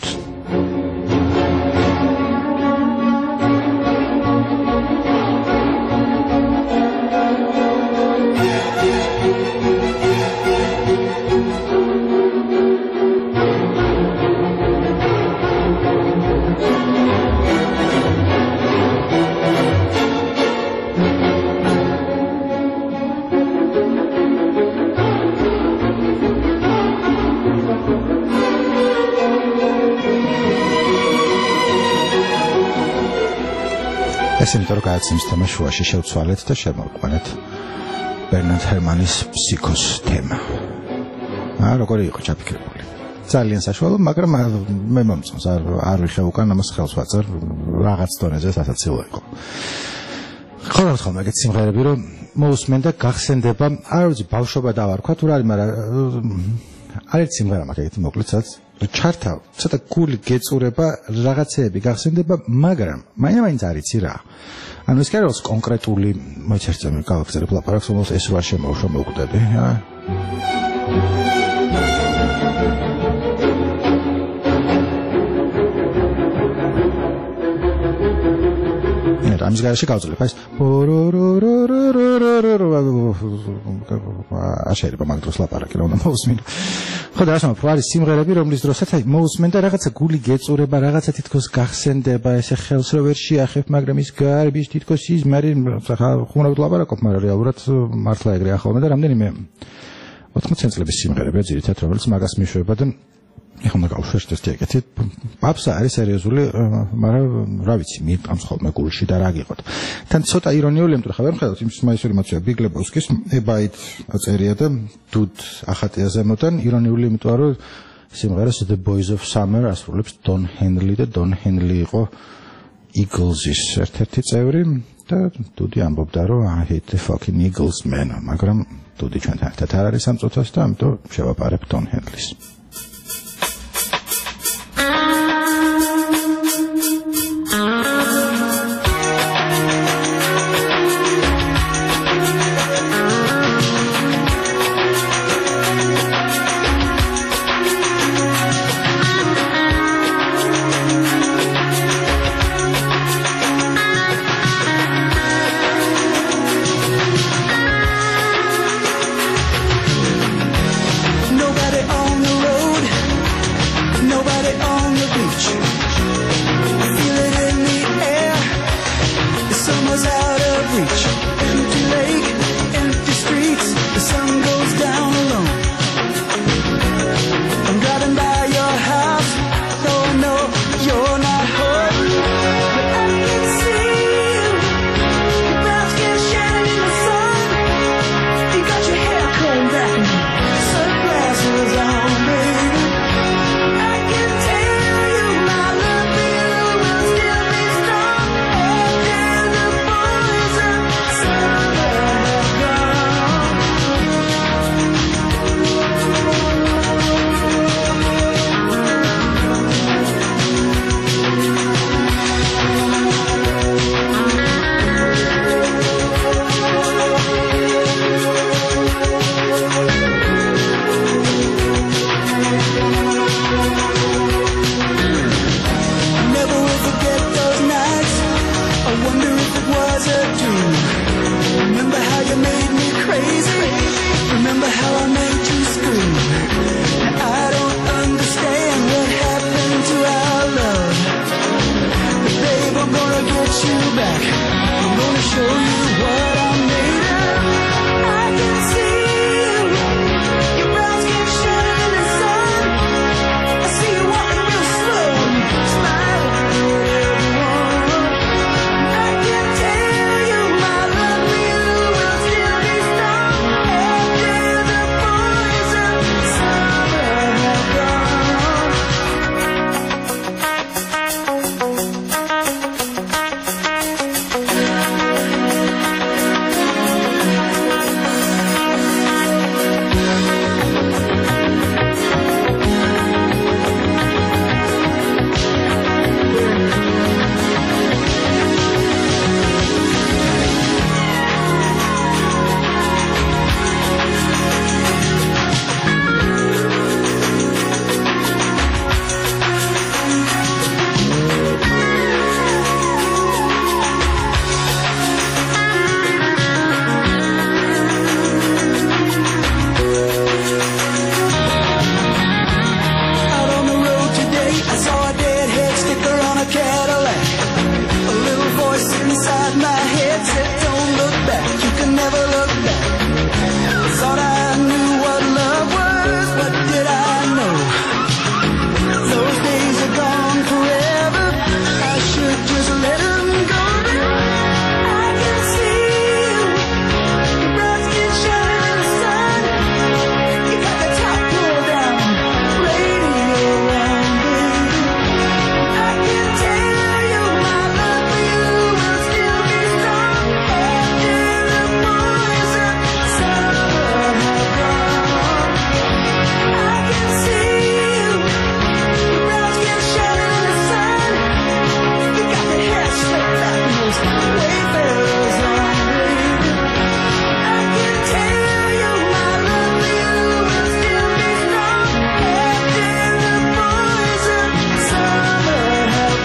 იმიტომ რომ გააცემს თემა შუაში შევცვალეთ და შემოვყვანეთ ბერნარდ ჰერმანის ფსიქოს თემა. როგორი იყო ჩაფიქრებული? ძალიან საშუალო, მაგრამ მე მომწონს არ ვიხევ უკან ამას ხელს ვაწერ რაღაც დონეზე სასაცილო იყო. ხოლმე ხოლმე ეგეთ სიმღერები რომ მოусმენ და გახსენდება, არ ვიცი ბავშვობა დავარქვა თუ რა არის, მაგრამ არის სიმღერა მაგ ეგეთი მოკლედ სადაც ჩართავ, ცოტა გული გეწურება, რაღაცეები გახსენდება, მაგრამ მაინც არ იცი რა. ანუ ეს კი არის კონკრეტული, მოიცერწე მე გავაგზავნებ ლაპარაკს, όμως ეს რა შემოუშვა მოვკვდები, ამის გარშე გავძლებ ეს შეიძლება მაგ დროს ლაპარაკი რა უნდა მოусმინო ხო და ასმა ფარი სიმღერები რომლის დროსაც აი მოусმენ და რაღაცა გული გეწურება რაღაცა თითქოს გახსენდება ესე ხელს რო ვერ შეახებ მაგრამ ის გარბის თითქოს ის მე ხუმრობთ ლაპარაკობ მაგრამ რეალურად მართლა ეგრეა ხოლმე და რამდენიმე 80 წლების სიმღერებია ძირითადად რომელიც მაგას მიშვება და ეხლა უნდა გავშვერდეთ ეგეთი პაპსა არის სერიოზული მაგრამ რა ვიცი მიყვამს ხოლმე გულში და რა გიყოთ თან ცოტა ირონიული იმიტომ ხა ვერ მხედავთ იმ მაისური მოცია ბიგ ლებოვსკის ებაით აწერია და დუდ ახატია ზემოდან ირონიული იმიტომ რომ სიმღერას The Boys of Summer ასრულებს Don Henley და Don Henley იყო Eagles-ის ერთ-ერთი წევრი და დუდი ამბობდა რომ I hate the fucking Eagles man მაგრამ დუდი ჩვენთან ერთად არ არის ამ წუთას და ამიტომ შევაპარებ Don Henley-ს back. I'm gonna show you what I'm made of. I can see you. Your brown skin shining in the sun. I see you walking real slow. Smile for everyone. I can tell you my love for you will still be strong after the poison summer has gone. Out on the road today, I saw a deadhead sticker on a Cadillac. A little voice inside my head said, don't look back, you can never look back. Thought I knew what love was, what did I know? Those days are gone forever, I should just let them go. I can see you, your brown skin shining in the sun. You got the top pulled down, radio on, baby. I can tell you my love for you will still be strong after the poison summer has gone. I can see you, your brown skin shining in the sun. You got the hair slicked back, and those wayfarers on, baby. I can tell you my love for you will still be strong after the poison summer has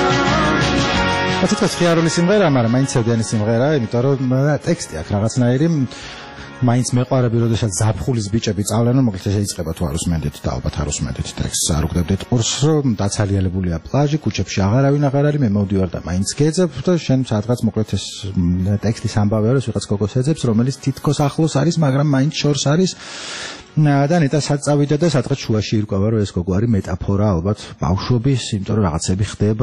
gone. თითქოს ხიარული სიმღერა, მაგრამ მაინც ცევდიანი სიმღერა, იმიტომ რომ ტექსტი აქვს რაღაცნაირი მაინც მეყარები, როდესაც ზაფხულის ბიჭები წავლენო, მოკლედ შეიძლება თუ არ უსმენდით და ალბათ არ უსმენდით ტექსტს, არ უგდებდით ყურს, რომ დაცალიანებულია პლაჟი, ქუჩებში აღარავინ აღარ არის, მე მოვდივარ და მაინც გეძებ და შენ სადღაც მოკლედ ეს ტექსტის ამბავი არის, ვიღაც გოგოს ეძებს, რომელიც თითქოს ახლოს არის, მაგრამ მაინც შორს არის. და ნეტა საწავიდა და სადღაც შუაში ირკვევა, რომ ეს გოგო არის მეტაფორა ალბათ ბავშვობის, იმიტომ რომ რაღაცები ხდება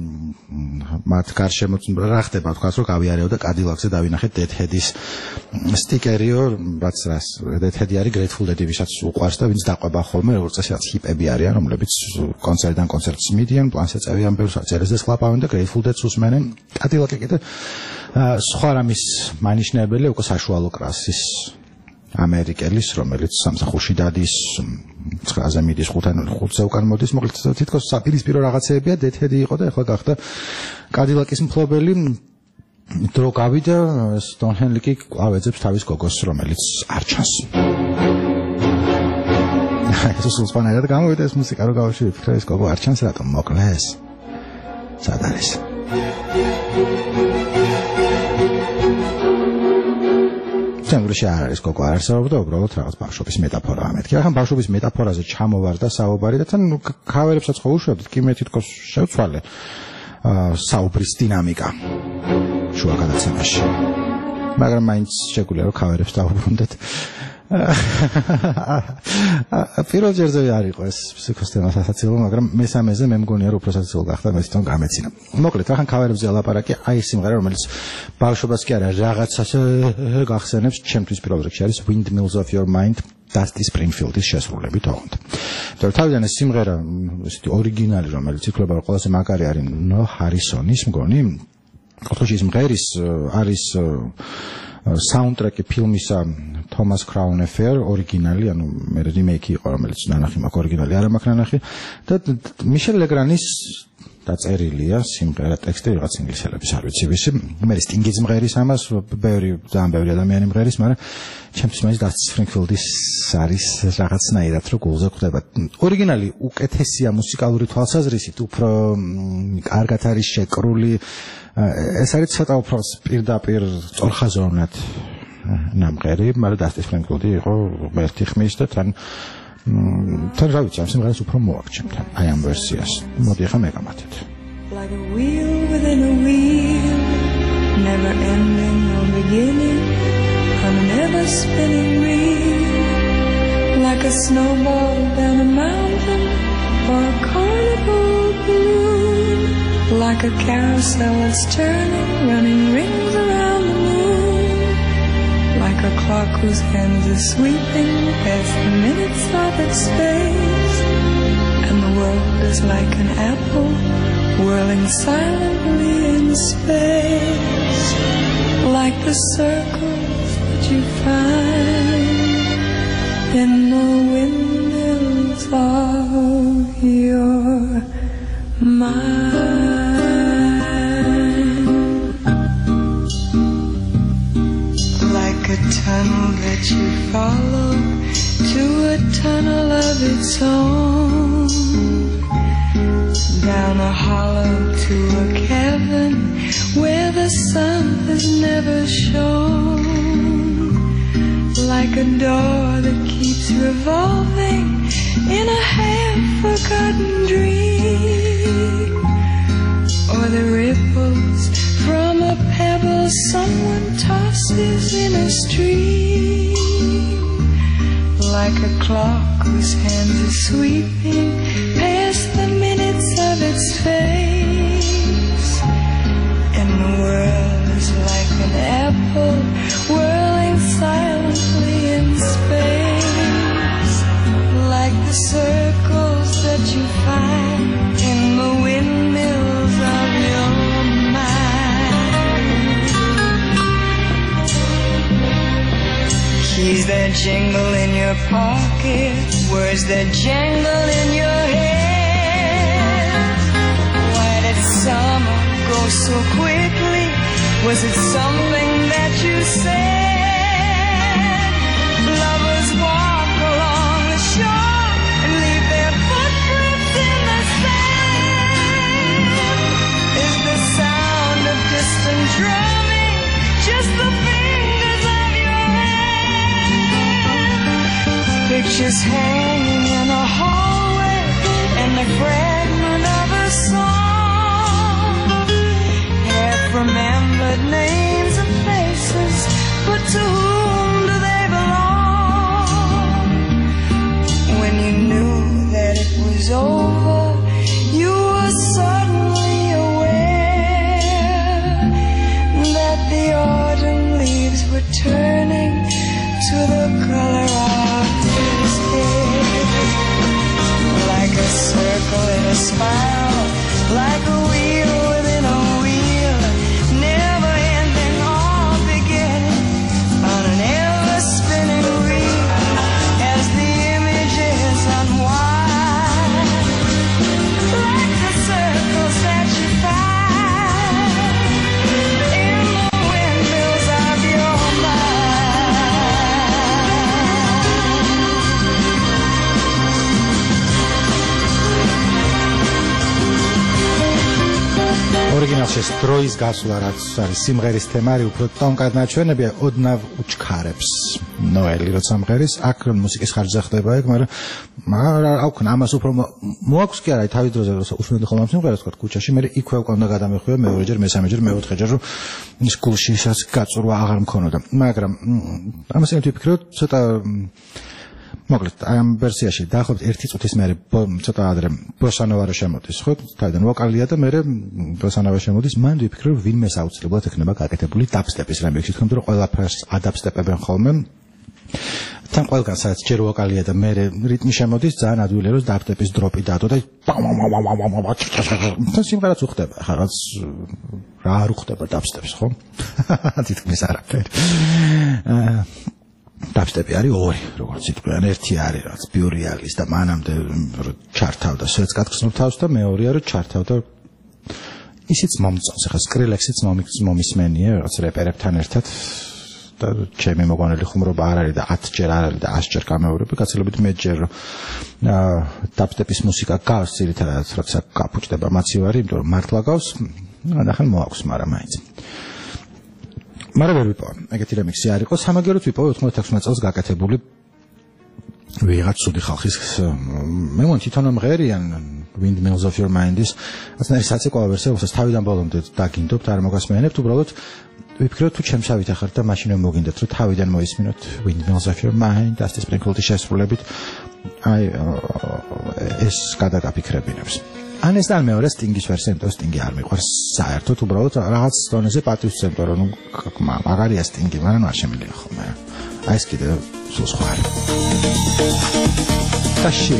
მათ გარშემო, რა ხდება, თქვას რომ გავიარეო და კადილაკზე დავინახეთ დედჰედის სტიკერიო, რაც დედჰედი არის Grateful Dead-ი, ვისაც უყვარს და ვინც დაყვება ხოლმე, როგორც წესიაც ჰიპები არიან, რომლებიც კონცერტიდან კონცერტს მიდიან, პლანს ეწევიან, ბევრს წერეს კლაპავენ და Grateful Dead-ს usmenen. კადილაკი კიდე სხვა რამის მანიშნებელი, უკვე საშუალო კლასის ამერიკელის, რომელიც სამსახურში დადის, 9-ზე მიდის, 5-ზე უკან მოდის, მოკლედ თითქოს საპირისპირო რაღაცეებია, დედჰედი იყო და ახლა გახდა კადილაკის მფლობელი. დრო გავიდა, სტონ ჰენლი კი კვლავ ეძებს თავის გოგოს, რომელიც არ ჩანს. ეს სულსპანად გამოვიდა ეს მუსიკა, რომ გავშვი, ეს გოგო არ ჩანს, რატომ მოკლეს? სად არის? შემდგომში არ არის გოგო არ არსებობს და უბრალოდ რაღაც ბავშვობის მეტაფორაა მეთქი. ახლა ბავშვობის მეტაფორაზე ჩამოვარდა საუბარი და თან ქავერებსაც ხო უშვებდით, კი მე თითქოს შევცვალე საუბრის დინამიკა შუა გადაცემაში. მაგრამ მაინც შეგვიძლია რომ ქავერებს დავუბრუნდეთ. პირველ ჯერზე არ იყო ეს ფსიქოსთემა სასაცილო, მაგრამ მესამეზე მე მგონია რომ უფრო სასაცილო გახდა, მე თვითონ გამეცინა. მოკლედ, ახლა ქავერებზე ლაპარაკი, აი ეს სიმღერა, რომელიც ბავშვობას კი არა, რაღაცას გახსენებს, ჩემთვის პირველ რიგში არის Windmills of Your Mind, Dusty Springfield-ის შესრულებით ოღონდ. და თავიდან ეს სიმღერა, ესეთი ორიგინალი, რომელიც ითვლება რომ ყველაზე მაგარი არის ნო ჰარისონის, მგონი, ოთხი სიმღერის არის საუნდტრეკი ფილმისა Thomas Crown Affair ორიგინალი, ანუ მე რიმეიკი იყო, რომელიც ნანახი მაქვს, ორიგინალი არ მაქვს ნანახი და მიშელ ლეგრანის დაწერილია სიმღერა, ტექსტი რაღაც ინგლისელების არ ვიცი ვისი, მე სტინგის მღერის ამას, ძალიან ბევრი ადამიანი მღერის, მაგრამ ჩემთვის მაინც Dusty Springfield-ის არის რაღაცნაირად რო გულზე ხვდება. ორიგინალი უკეთესია მუსიკალური თვალსაზრისით, უფრო კარგად არის შეკრული. ეს არის ცოტა უფრო პირდაპირ სწორხაზოვნად ნამღერი, მაგრამ Dusty Springfield-ი იყო ერთი ხმის და თან რა ვიცი, ამ სიმღერას უფრო მოაქვს აი ამ ვერსიას. მოდი ახლა მეგამათეთ. Like a wheel within a wheel. never ending or beginning on an ever spinning reel, like a snowball down a mountain or a carnival balloon, like a carousel that's turning, running rings around the moon, like a clock whose hands are sweeping past the minutes of its space, and the world is like an apple whirling silently in space, like the circles that you find in the windmills of your mind. Like a tunnel that you follow to a tunnel of its own, down a hollow to a cavern where the sun has never shone, like a door that keeps revolving in a half-forgotten dream, or the ripples from a pebble someone tosses in a stream, like a clock whose hands are sweeping past the minutes of its face, and the world is like an apple whirling silently in space, like the circles that you find in the windmills of your mind. Keys that jingle in your pocket, words that jangle in your head. Why did summer go so quickly? Was it something that you said? Lovers walk along the shore and leave their footprints in the sand. Is the sound of distant drumming just the fingers of your hand? Pictures hanging in a hallway and the fragment of a song, half-remembered names and faces, but to whom do they belong? When you knew that it was over, you were suddenly aware that the autumn leaves were turning to the color of his hair, like a circle in a spiral, like a wheel within a wheel, never ending or beginning on an ever spinning reel, as the images unwind, like the circles that you find in the windmills of your ორიგინალში დროის გასვლა რაც არის სიმღერის თემა არის უფრო ტონკად ნაჩვენებია ოდნავ უჩქარებს ნოელი როცა მღერის აქ მუსიკის ხარჯზე ხდება ეგ მაგრამ აუქნა ამას უფრო მოაქვს კი არა თავის დროზე როცა უსმენდი ხოლმე სიმღერას თქვა ქუჩაში მე იქვე უკვე უნდა გადამეხვია მეორეჯერ მესამეჯერ მეოთხეჯერ რომ ის გულში ისაც გაწურვა აღარ მქონოდა მაგრამ ამას იმით ვიფიქრე ცოტა მოკლედ ამ ვერსიაში დაახლოებით 1 წუთის მერე ცოტა ადრე ბოსანოვა რა შემოდის ხო თავიდან ვოკალია და მერე ბოსანოვა შემოდის მან ვიფიქრე რომ ვინმეს აუცილებლად ექნება გაკეთებული დაბსტეპის რემიქსი თქო რომ ყველაფერს ადაბსტეპებენ ხოლმე თან ყველგან სადაც ჯერ ვოკალია და მერე რიტმი შემოდის ძალიან ადვილია რომ დაბსტეპის დროპი დადო და თან სიმღერაც უხდება ხა რაც რა არ უხდება დაბსტეპს ხო თითქმის არაფერი დაბსტეპი არის ორი, როგორც იტყვიან, ერთი არის რაც ბიურიალის და მანამდე ჩართავდა სვეტს გატკნობს თავს და მეორეა რომ ჩართავდა ისიც მომწონს, ახლა სკრილექსიც მომისმენია რაც რეპერებთან ერთად და ჩემი მოგონილი ხუმრობა არ არის და 10 ჯერ არ არის და 100 ჯერ გამეორები, გაცილებით მეტჯერ დაბსტეპის მუსიკა გავს ძირითადად როცა გაფუჭდება მაცივარი, იმიტომ რომ მართლა გავს, ნახან მოაქვს, მაგრამ მაინც მაგრამ ვერ ვიპოვე, ეგეთი რემიქსი არ იყო, სამაგეროთ ვიპოვე 96 წელს გაკეთებული ვიღაც ცუდი ხალხის მე მგონი თვითონ მღერიან Windmills of Your Mind-ის, ასნაირი საცეკვაო ვერსია, რომელსაც თავიდან ბოლომდე დაგინდობთ, არ მოგასმენებთ, უბრალოდ ვიფიქრე თუ ჩემსავით ახარ და მაშინ მოგინდათ რომ თავიდან მოისმინოთ Windmills of Your Mind და Sprinkle-ის შესრულებით აი ეს გადაგაფიქრებინებს ან ეს ან მეორე Sting-ის ვერსია Sting-ი არ მიყვარს საერთოდ უბრალოდ რაღაც დონეზე პატივცემდა რომ მაგარია Sting-ი მაგრამ არ შემიძლია ხოლმე აი ეს კიდე სულ სხვა არის ტაში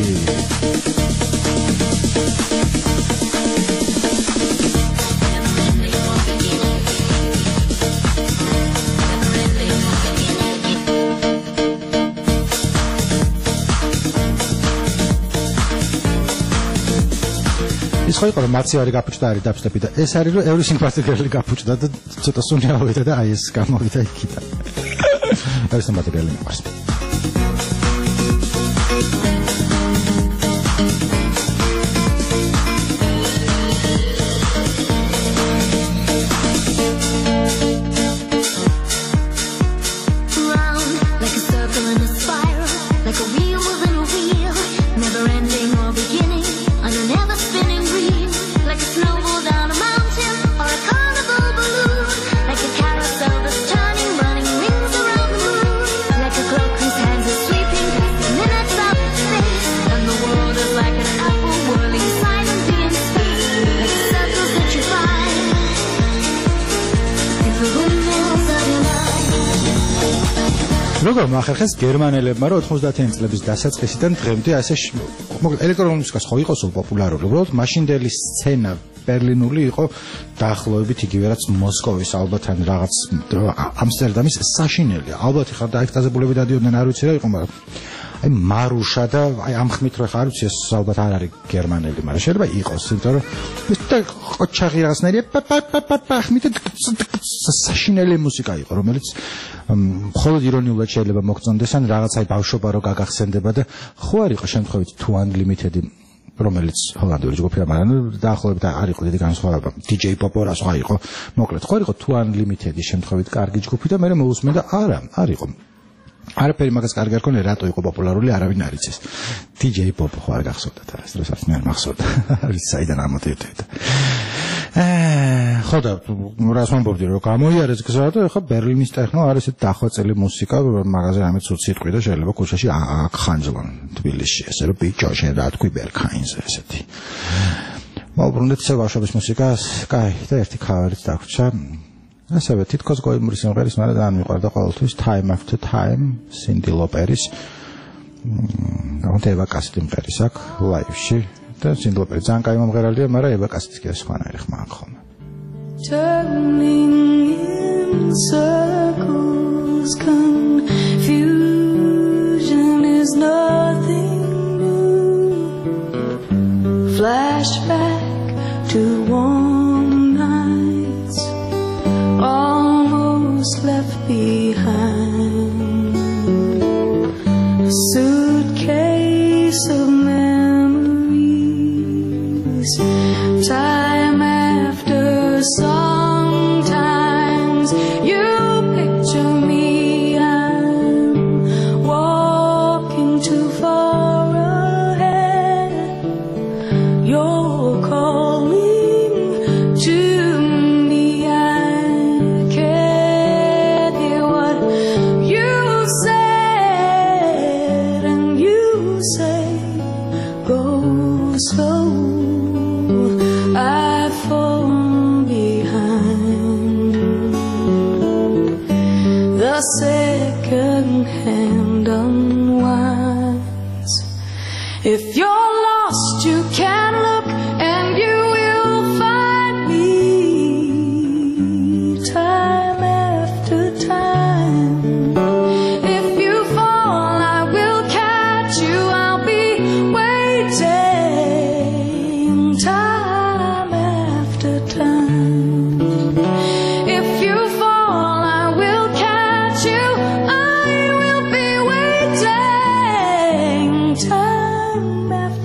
ის ხო იყო რომ მაცივარი გაფუჭდა არის დაბსტეპი და ეს არის რომ Everything But the Girl გაფუჭდა და ცოტა სუნი ავიდა და აი ეს გამოვიდა იქიდან Everything But the Girl მიყვარს როგორ მოახერხეს გერმანელებმა რომ 90-იან წლების დასაწყისიდან დღემდე ასე ელექტრონული მუსიკას ხო იყო სულ პოპულარული უბრალოდ მაშინდელი სცენა ბერლინული იყო დაახლოებით იგივე რაც მოსკოვის ალბათ ან რაღაც ამსტერდამის საშინელი ალბათ ხარ დაექსტაზებულები დადიოდნენ არ ვიცი რა იყო მაგრამ აი მარუშა და აი ამ ხმით რო ხარ არ ვიცი ეს ალბათ არ არის გერმანელი მაგრამ შეიძლება იყოს იმიტომ რომ და ყოჩაღი რაღაცნაირია ხმით საშინელი მუსიკა იყო რომელიც მხოლოდ ირონიულად შეიძლება მოგწონდეს ან რაღაც აი ბავშვობა რო გაგახსენდება და ხო არ იყო შემთხვევით თუ Unlimited რომელიც ჰოლანდური ჯგუფია მაგრამ დაახლოებით არ იყო დიდი განსხვავება DJ Popo რა სხვა იყო მოკლედ ხო არ იყო თუ Unlimited-ის შემთხვევით კარგი ჯგუფი და მე მოусმენ და არა არ იყო არაფერი მაგას კარგი არ ქონია რატო იყო პოპულარული არავინ არ იცის DJ Popo ხო არ გახსოვდათ რა ეს დროსაც მე არ მახსოვდა არის საიდან ამოდიოდა ხო და რას მომბობდი რომ გამოიარეს გზა და ეხა ბერლინის ტექნო არის ეს დახვეწილი მუსიკა მაგაზე რამე ცუცი იტყვი და შეიძლება ქუჩაში აკხანჯლონ თბილისში ესე რომ ბიჭო შენ რა თქვი ბერქაინზე ესეთი მოვბრუნდეთ ბავშვობის მუსიკას კაი და ერთი ქავერიც დაგვრჩა ასევე თითქოს გოიმური სიმღერის მაგრამ ძალიან მიყვარდა ყოველთვის Time After Time Cyndi Lauperis და ევაკასი სიმღერის აქ ლაივში და Cyndi Lauperis ძალიან კაი მომღერალია მაგრამ ევაკასიც კი სხვანაირი ხმა აქვს ხოლმე Turning in circles confusion is nothing new Flashback to warm nights almost left behind a suitcase of memories time after sometimes you picture me I'm walking too far ahead you're calling to me slow I fall behind the second hand unwinds if you're lost you can look and you will find me time after time if you fall I will catch you I'll be waiting time after time if you fall I will catch you I will be waiting time after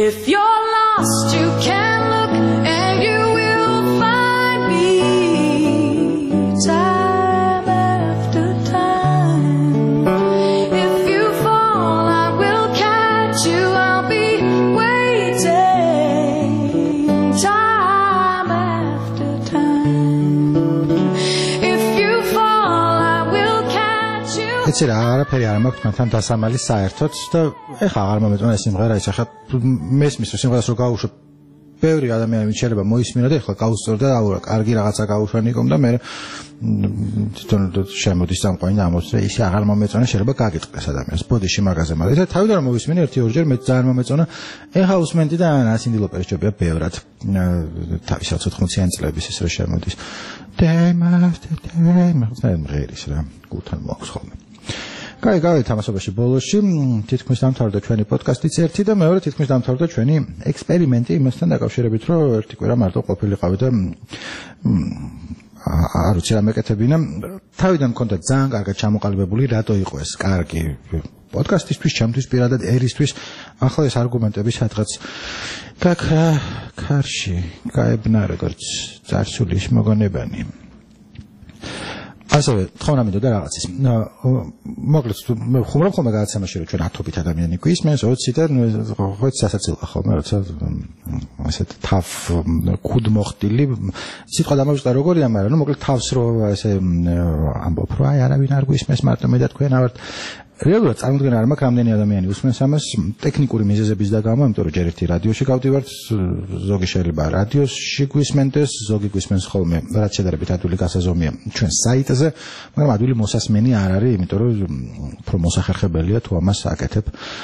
If you're lost, you can look and you will find me time after time. If you fall, I will catch you. I'll be waiting time after time. If you fall, I will catch you. ეცი რა არაფერი არ მაქვს მათთან დასამალი საერთოდ და ეხლა აღარ მომეწონა ეს სიმღერა ის ახლა მესმის რომ სიმღერას რო გავუშვებ ბევრი ადამიანი შეიძლება მოისმინა და ეხლა გავუსწორ და აურა კარგი რაღაცა გავუშვა ნიკომ და მე თვითონ შემოდის სამყარო და ამოწრე ისე აღარ მომეწონა შეიძლება გაგიტყდეს ადამიანს ბოდიში მაგაზე მაგრამ ეს თავიდან რომ მოვისმინე 1-2 ჯერ მე ძალიან მომეწონა ეხლა უსმენდი და ასინდილოპერის ჯობია ბევრად თავისად 80-იანი წლების ის რო შემოდის მღერის რა გულთან მოაქვს ხოლმე კაი თამასობაში ბოლოში თითქმის დამთავრდა ჩვენი პოდკასტიც ერთი და მეორე თითქმის დამთავრდა ჩვენი ექსპერიმენტი იმასთან დაკავშირებით რომ ერთი კვირა მარტო ყოფილიყავი და არ ვიცი რა მეკეთებინა თავიდან მქონდა ძალიან კარგად ჩამოყალიბებული რატო იყო ეს კარგი პოდკასტისთვის ჩემთვის პირადად ერისთვის ახლა ეს არგუმენტები სადღაც გაქრა ქარში გაებნა როგორც წარსულის მოგონებანი ასევე თხოვნა მინდოდა რაღაცის მოკლედ მე ხუმრობ ხოლმე გადაცემაში რომ ჩვენ 10-ობით ადამიანი გვისმენს 20 და ხო სასაცილოა ხოლმე როცა ასეთ თავ კუდ მოხდილი სიტყვა დამოვიწყდა როგორია მაგრამ ნუ მოკლედ თავს რო ესე ამბობ რომ აი არავინ არ გვისმენს მარტო მე და თქვენ ავართ რეალურად წარმოდგენა არ მაქვს რამდენი ადამიანი უსმენს ამას ტექნიკური მიზეზების და გამო იმიტომ რომ ჯერ ერთი რადიოში გავდივართ ზოგი შეიძლება რადიოში გვისმენდეს ზოგი გვისმენს ხოლმე რაც შედარებით ადვილი გასაზომია ჩვენ საიტზე მაგრამ ადვილი მოსასმენი არ არის იმიტომ რომ უფრო მოსახერხებელია თუ ამას აკეთებ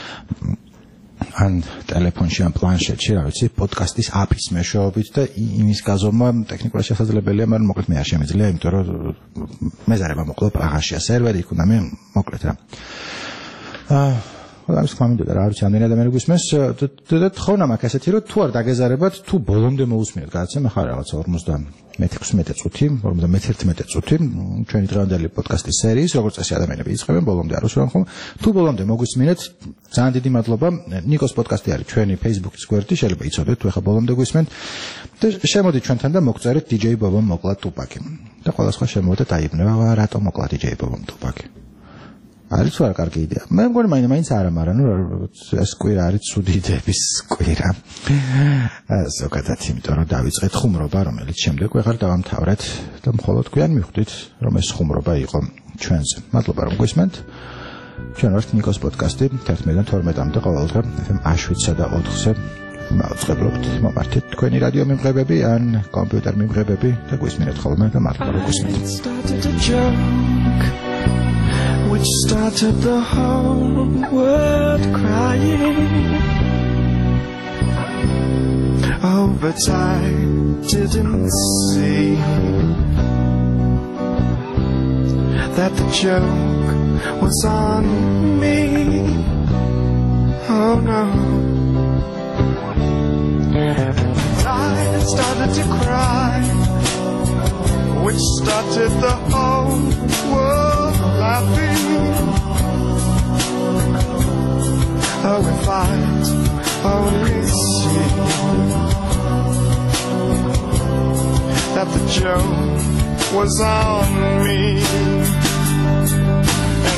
ან ტელეფონში ან პლანშეტში რა ვიცი პოდკასტის აპის მეშვეობით და იმის გაზომა ტექნიკურად შესაძლებელია მაგრამ მოკლედ მე არ შემეძლია იმიტომ რომ მეზარება მოყვა პრაღაშია სერვერი იქ უნდა მე მოკლედ რა ამის ხმამინდოდა რა არის ამდენი ადამიანი გვისმენს და თხოვნა მაქვს ასეთი რომ თუ არ დაგეზარებათ თუ ბოლომდე მოусმინეთ გადაცემა ხარ რაღაცა 56 წუთი 51 წუთი ჩვენი დღევანდელი პოდკასტის სერიის როგორც წესი ადამიანები იწყებენ ბოლომდე არ უსვენ ხოლმე თუ ბოლომდე მოგვისმინეთ ძალიან დიდი მადლობა ნიკოს პოდკასტი არის ჩვენი Facebook-ის გვერდი შეიძლება იცოდეთ თუ ახლა ბოლომდე გვისმენთ და შემოდით ჩვენთან და მოგწერეთ DJ ბობომ მოკლა ტუპაკი და ყველა სხვა შემოვიდა დაიბნება რატომ მოკლა DJ ბობომ ტუპაკი არის რა კარგი იდეა. მე მგონი მაინც არა, მაგრამ ნუ ეს კვირა არის ცუდი იდეების კვირა. ზოგადად იმიტომ რომ დავიწყეთ ხუმრობა, რომელიც შემდეგ ვეღარ დავამთავრეთ და მხოლოდ გვიან მივხვდით, რომ ეს ხუმრობა იყო ჩვენზე. მადლობა რომ გვისმენთ. ჩვენ ვართ ნიკოს პოდკასტი 11-დან 12-მდე ყოველდღე FM 7-სა და 4-ზე. მაუწყებლობთ მომართეთ თქვენი რადიო მიმღებები ან კომპიუტერ მიმღებები და გვისმინეთ ხოლმე და მადლობა რომ გვისმენთ. Which started the whole world crying. Oh, but I didn't see that the joke was on me. Oh no. I started to cry, which started the whole world laughing. Oh, if I'd only seen that the joke was on me. And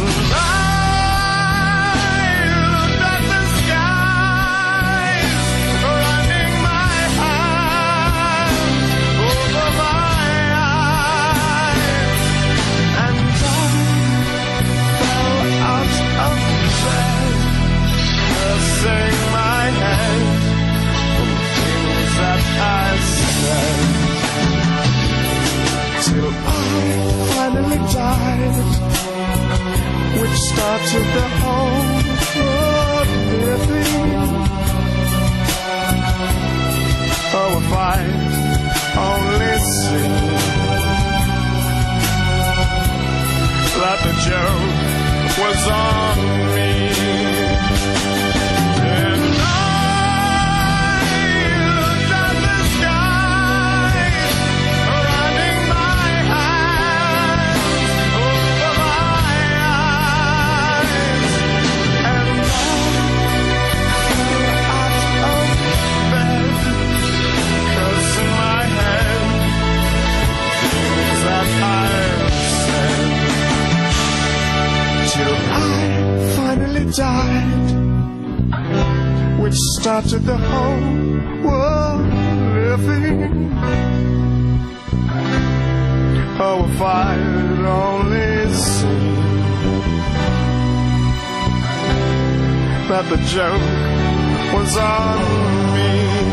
I looked at the sky, running my hand over my eyes, and I fell out of bed, cursing my head for things that I said, till I finally died, which started the whole world living. Oh, if I'd only seen that the joke was on me. And I looked at the sky, running my hand over my eyes, and I fell out of died, which started the whole world living. Oh, if I'd only seen that the joke was on me,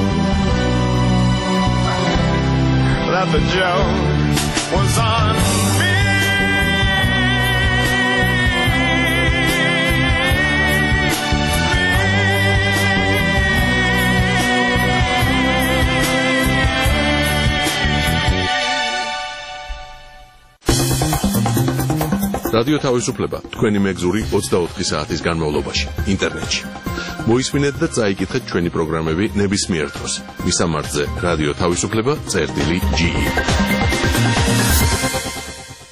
that the joke was on me. რადიო თავისუფლება თქვენი მეგზური 24 საათის განმავლობაში ინტერნეტში. მოისმინეთ და წაიკითხეთ ჩვენი პროგრამები ნებისმიერ დროს. მისამართზე რადიო თავისუფლება.ge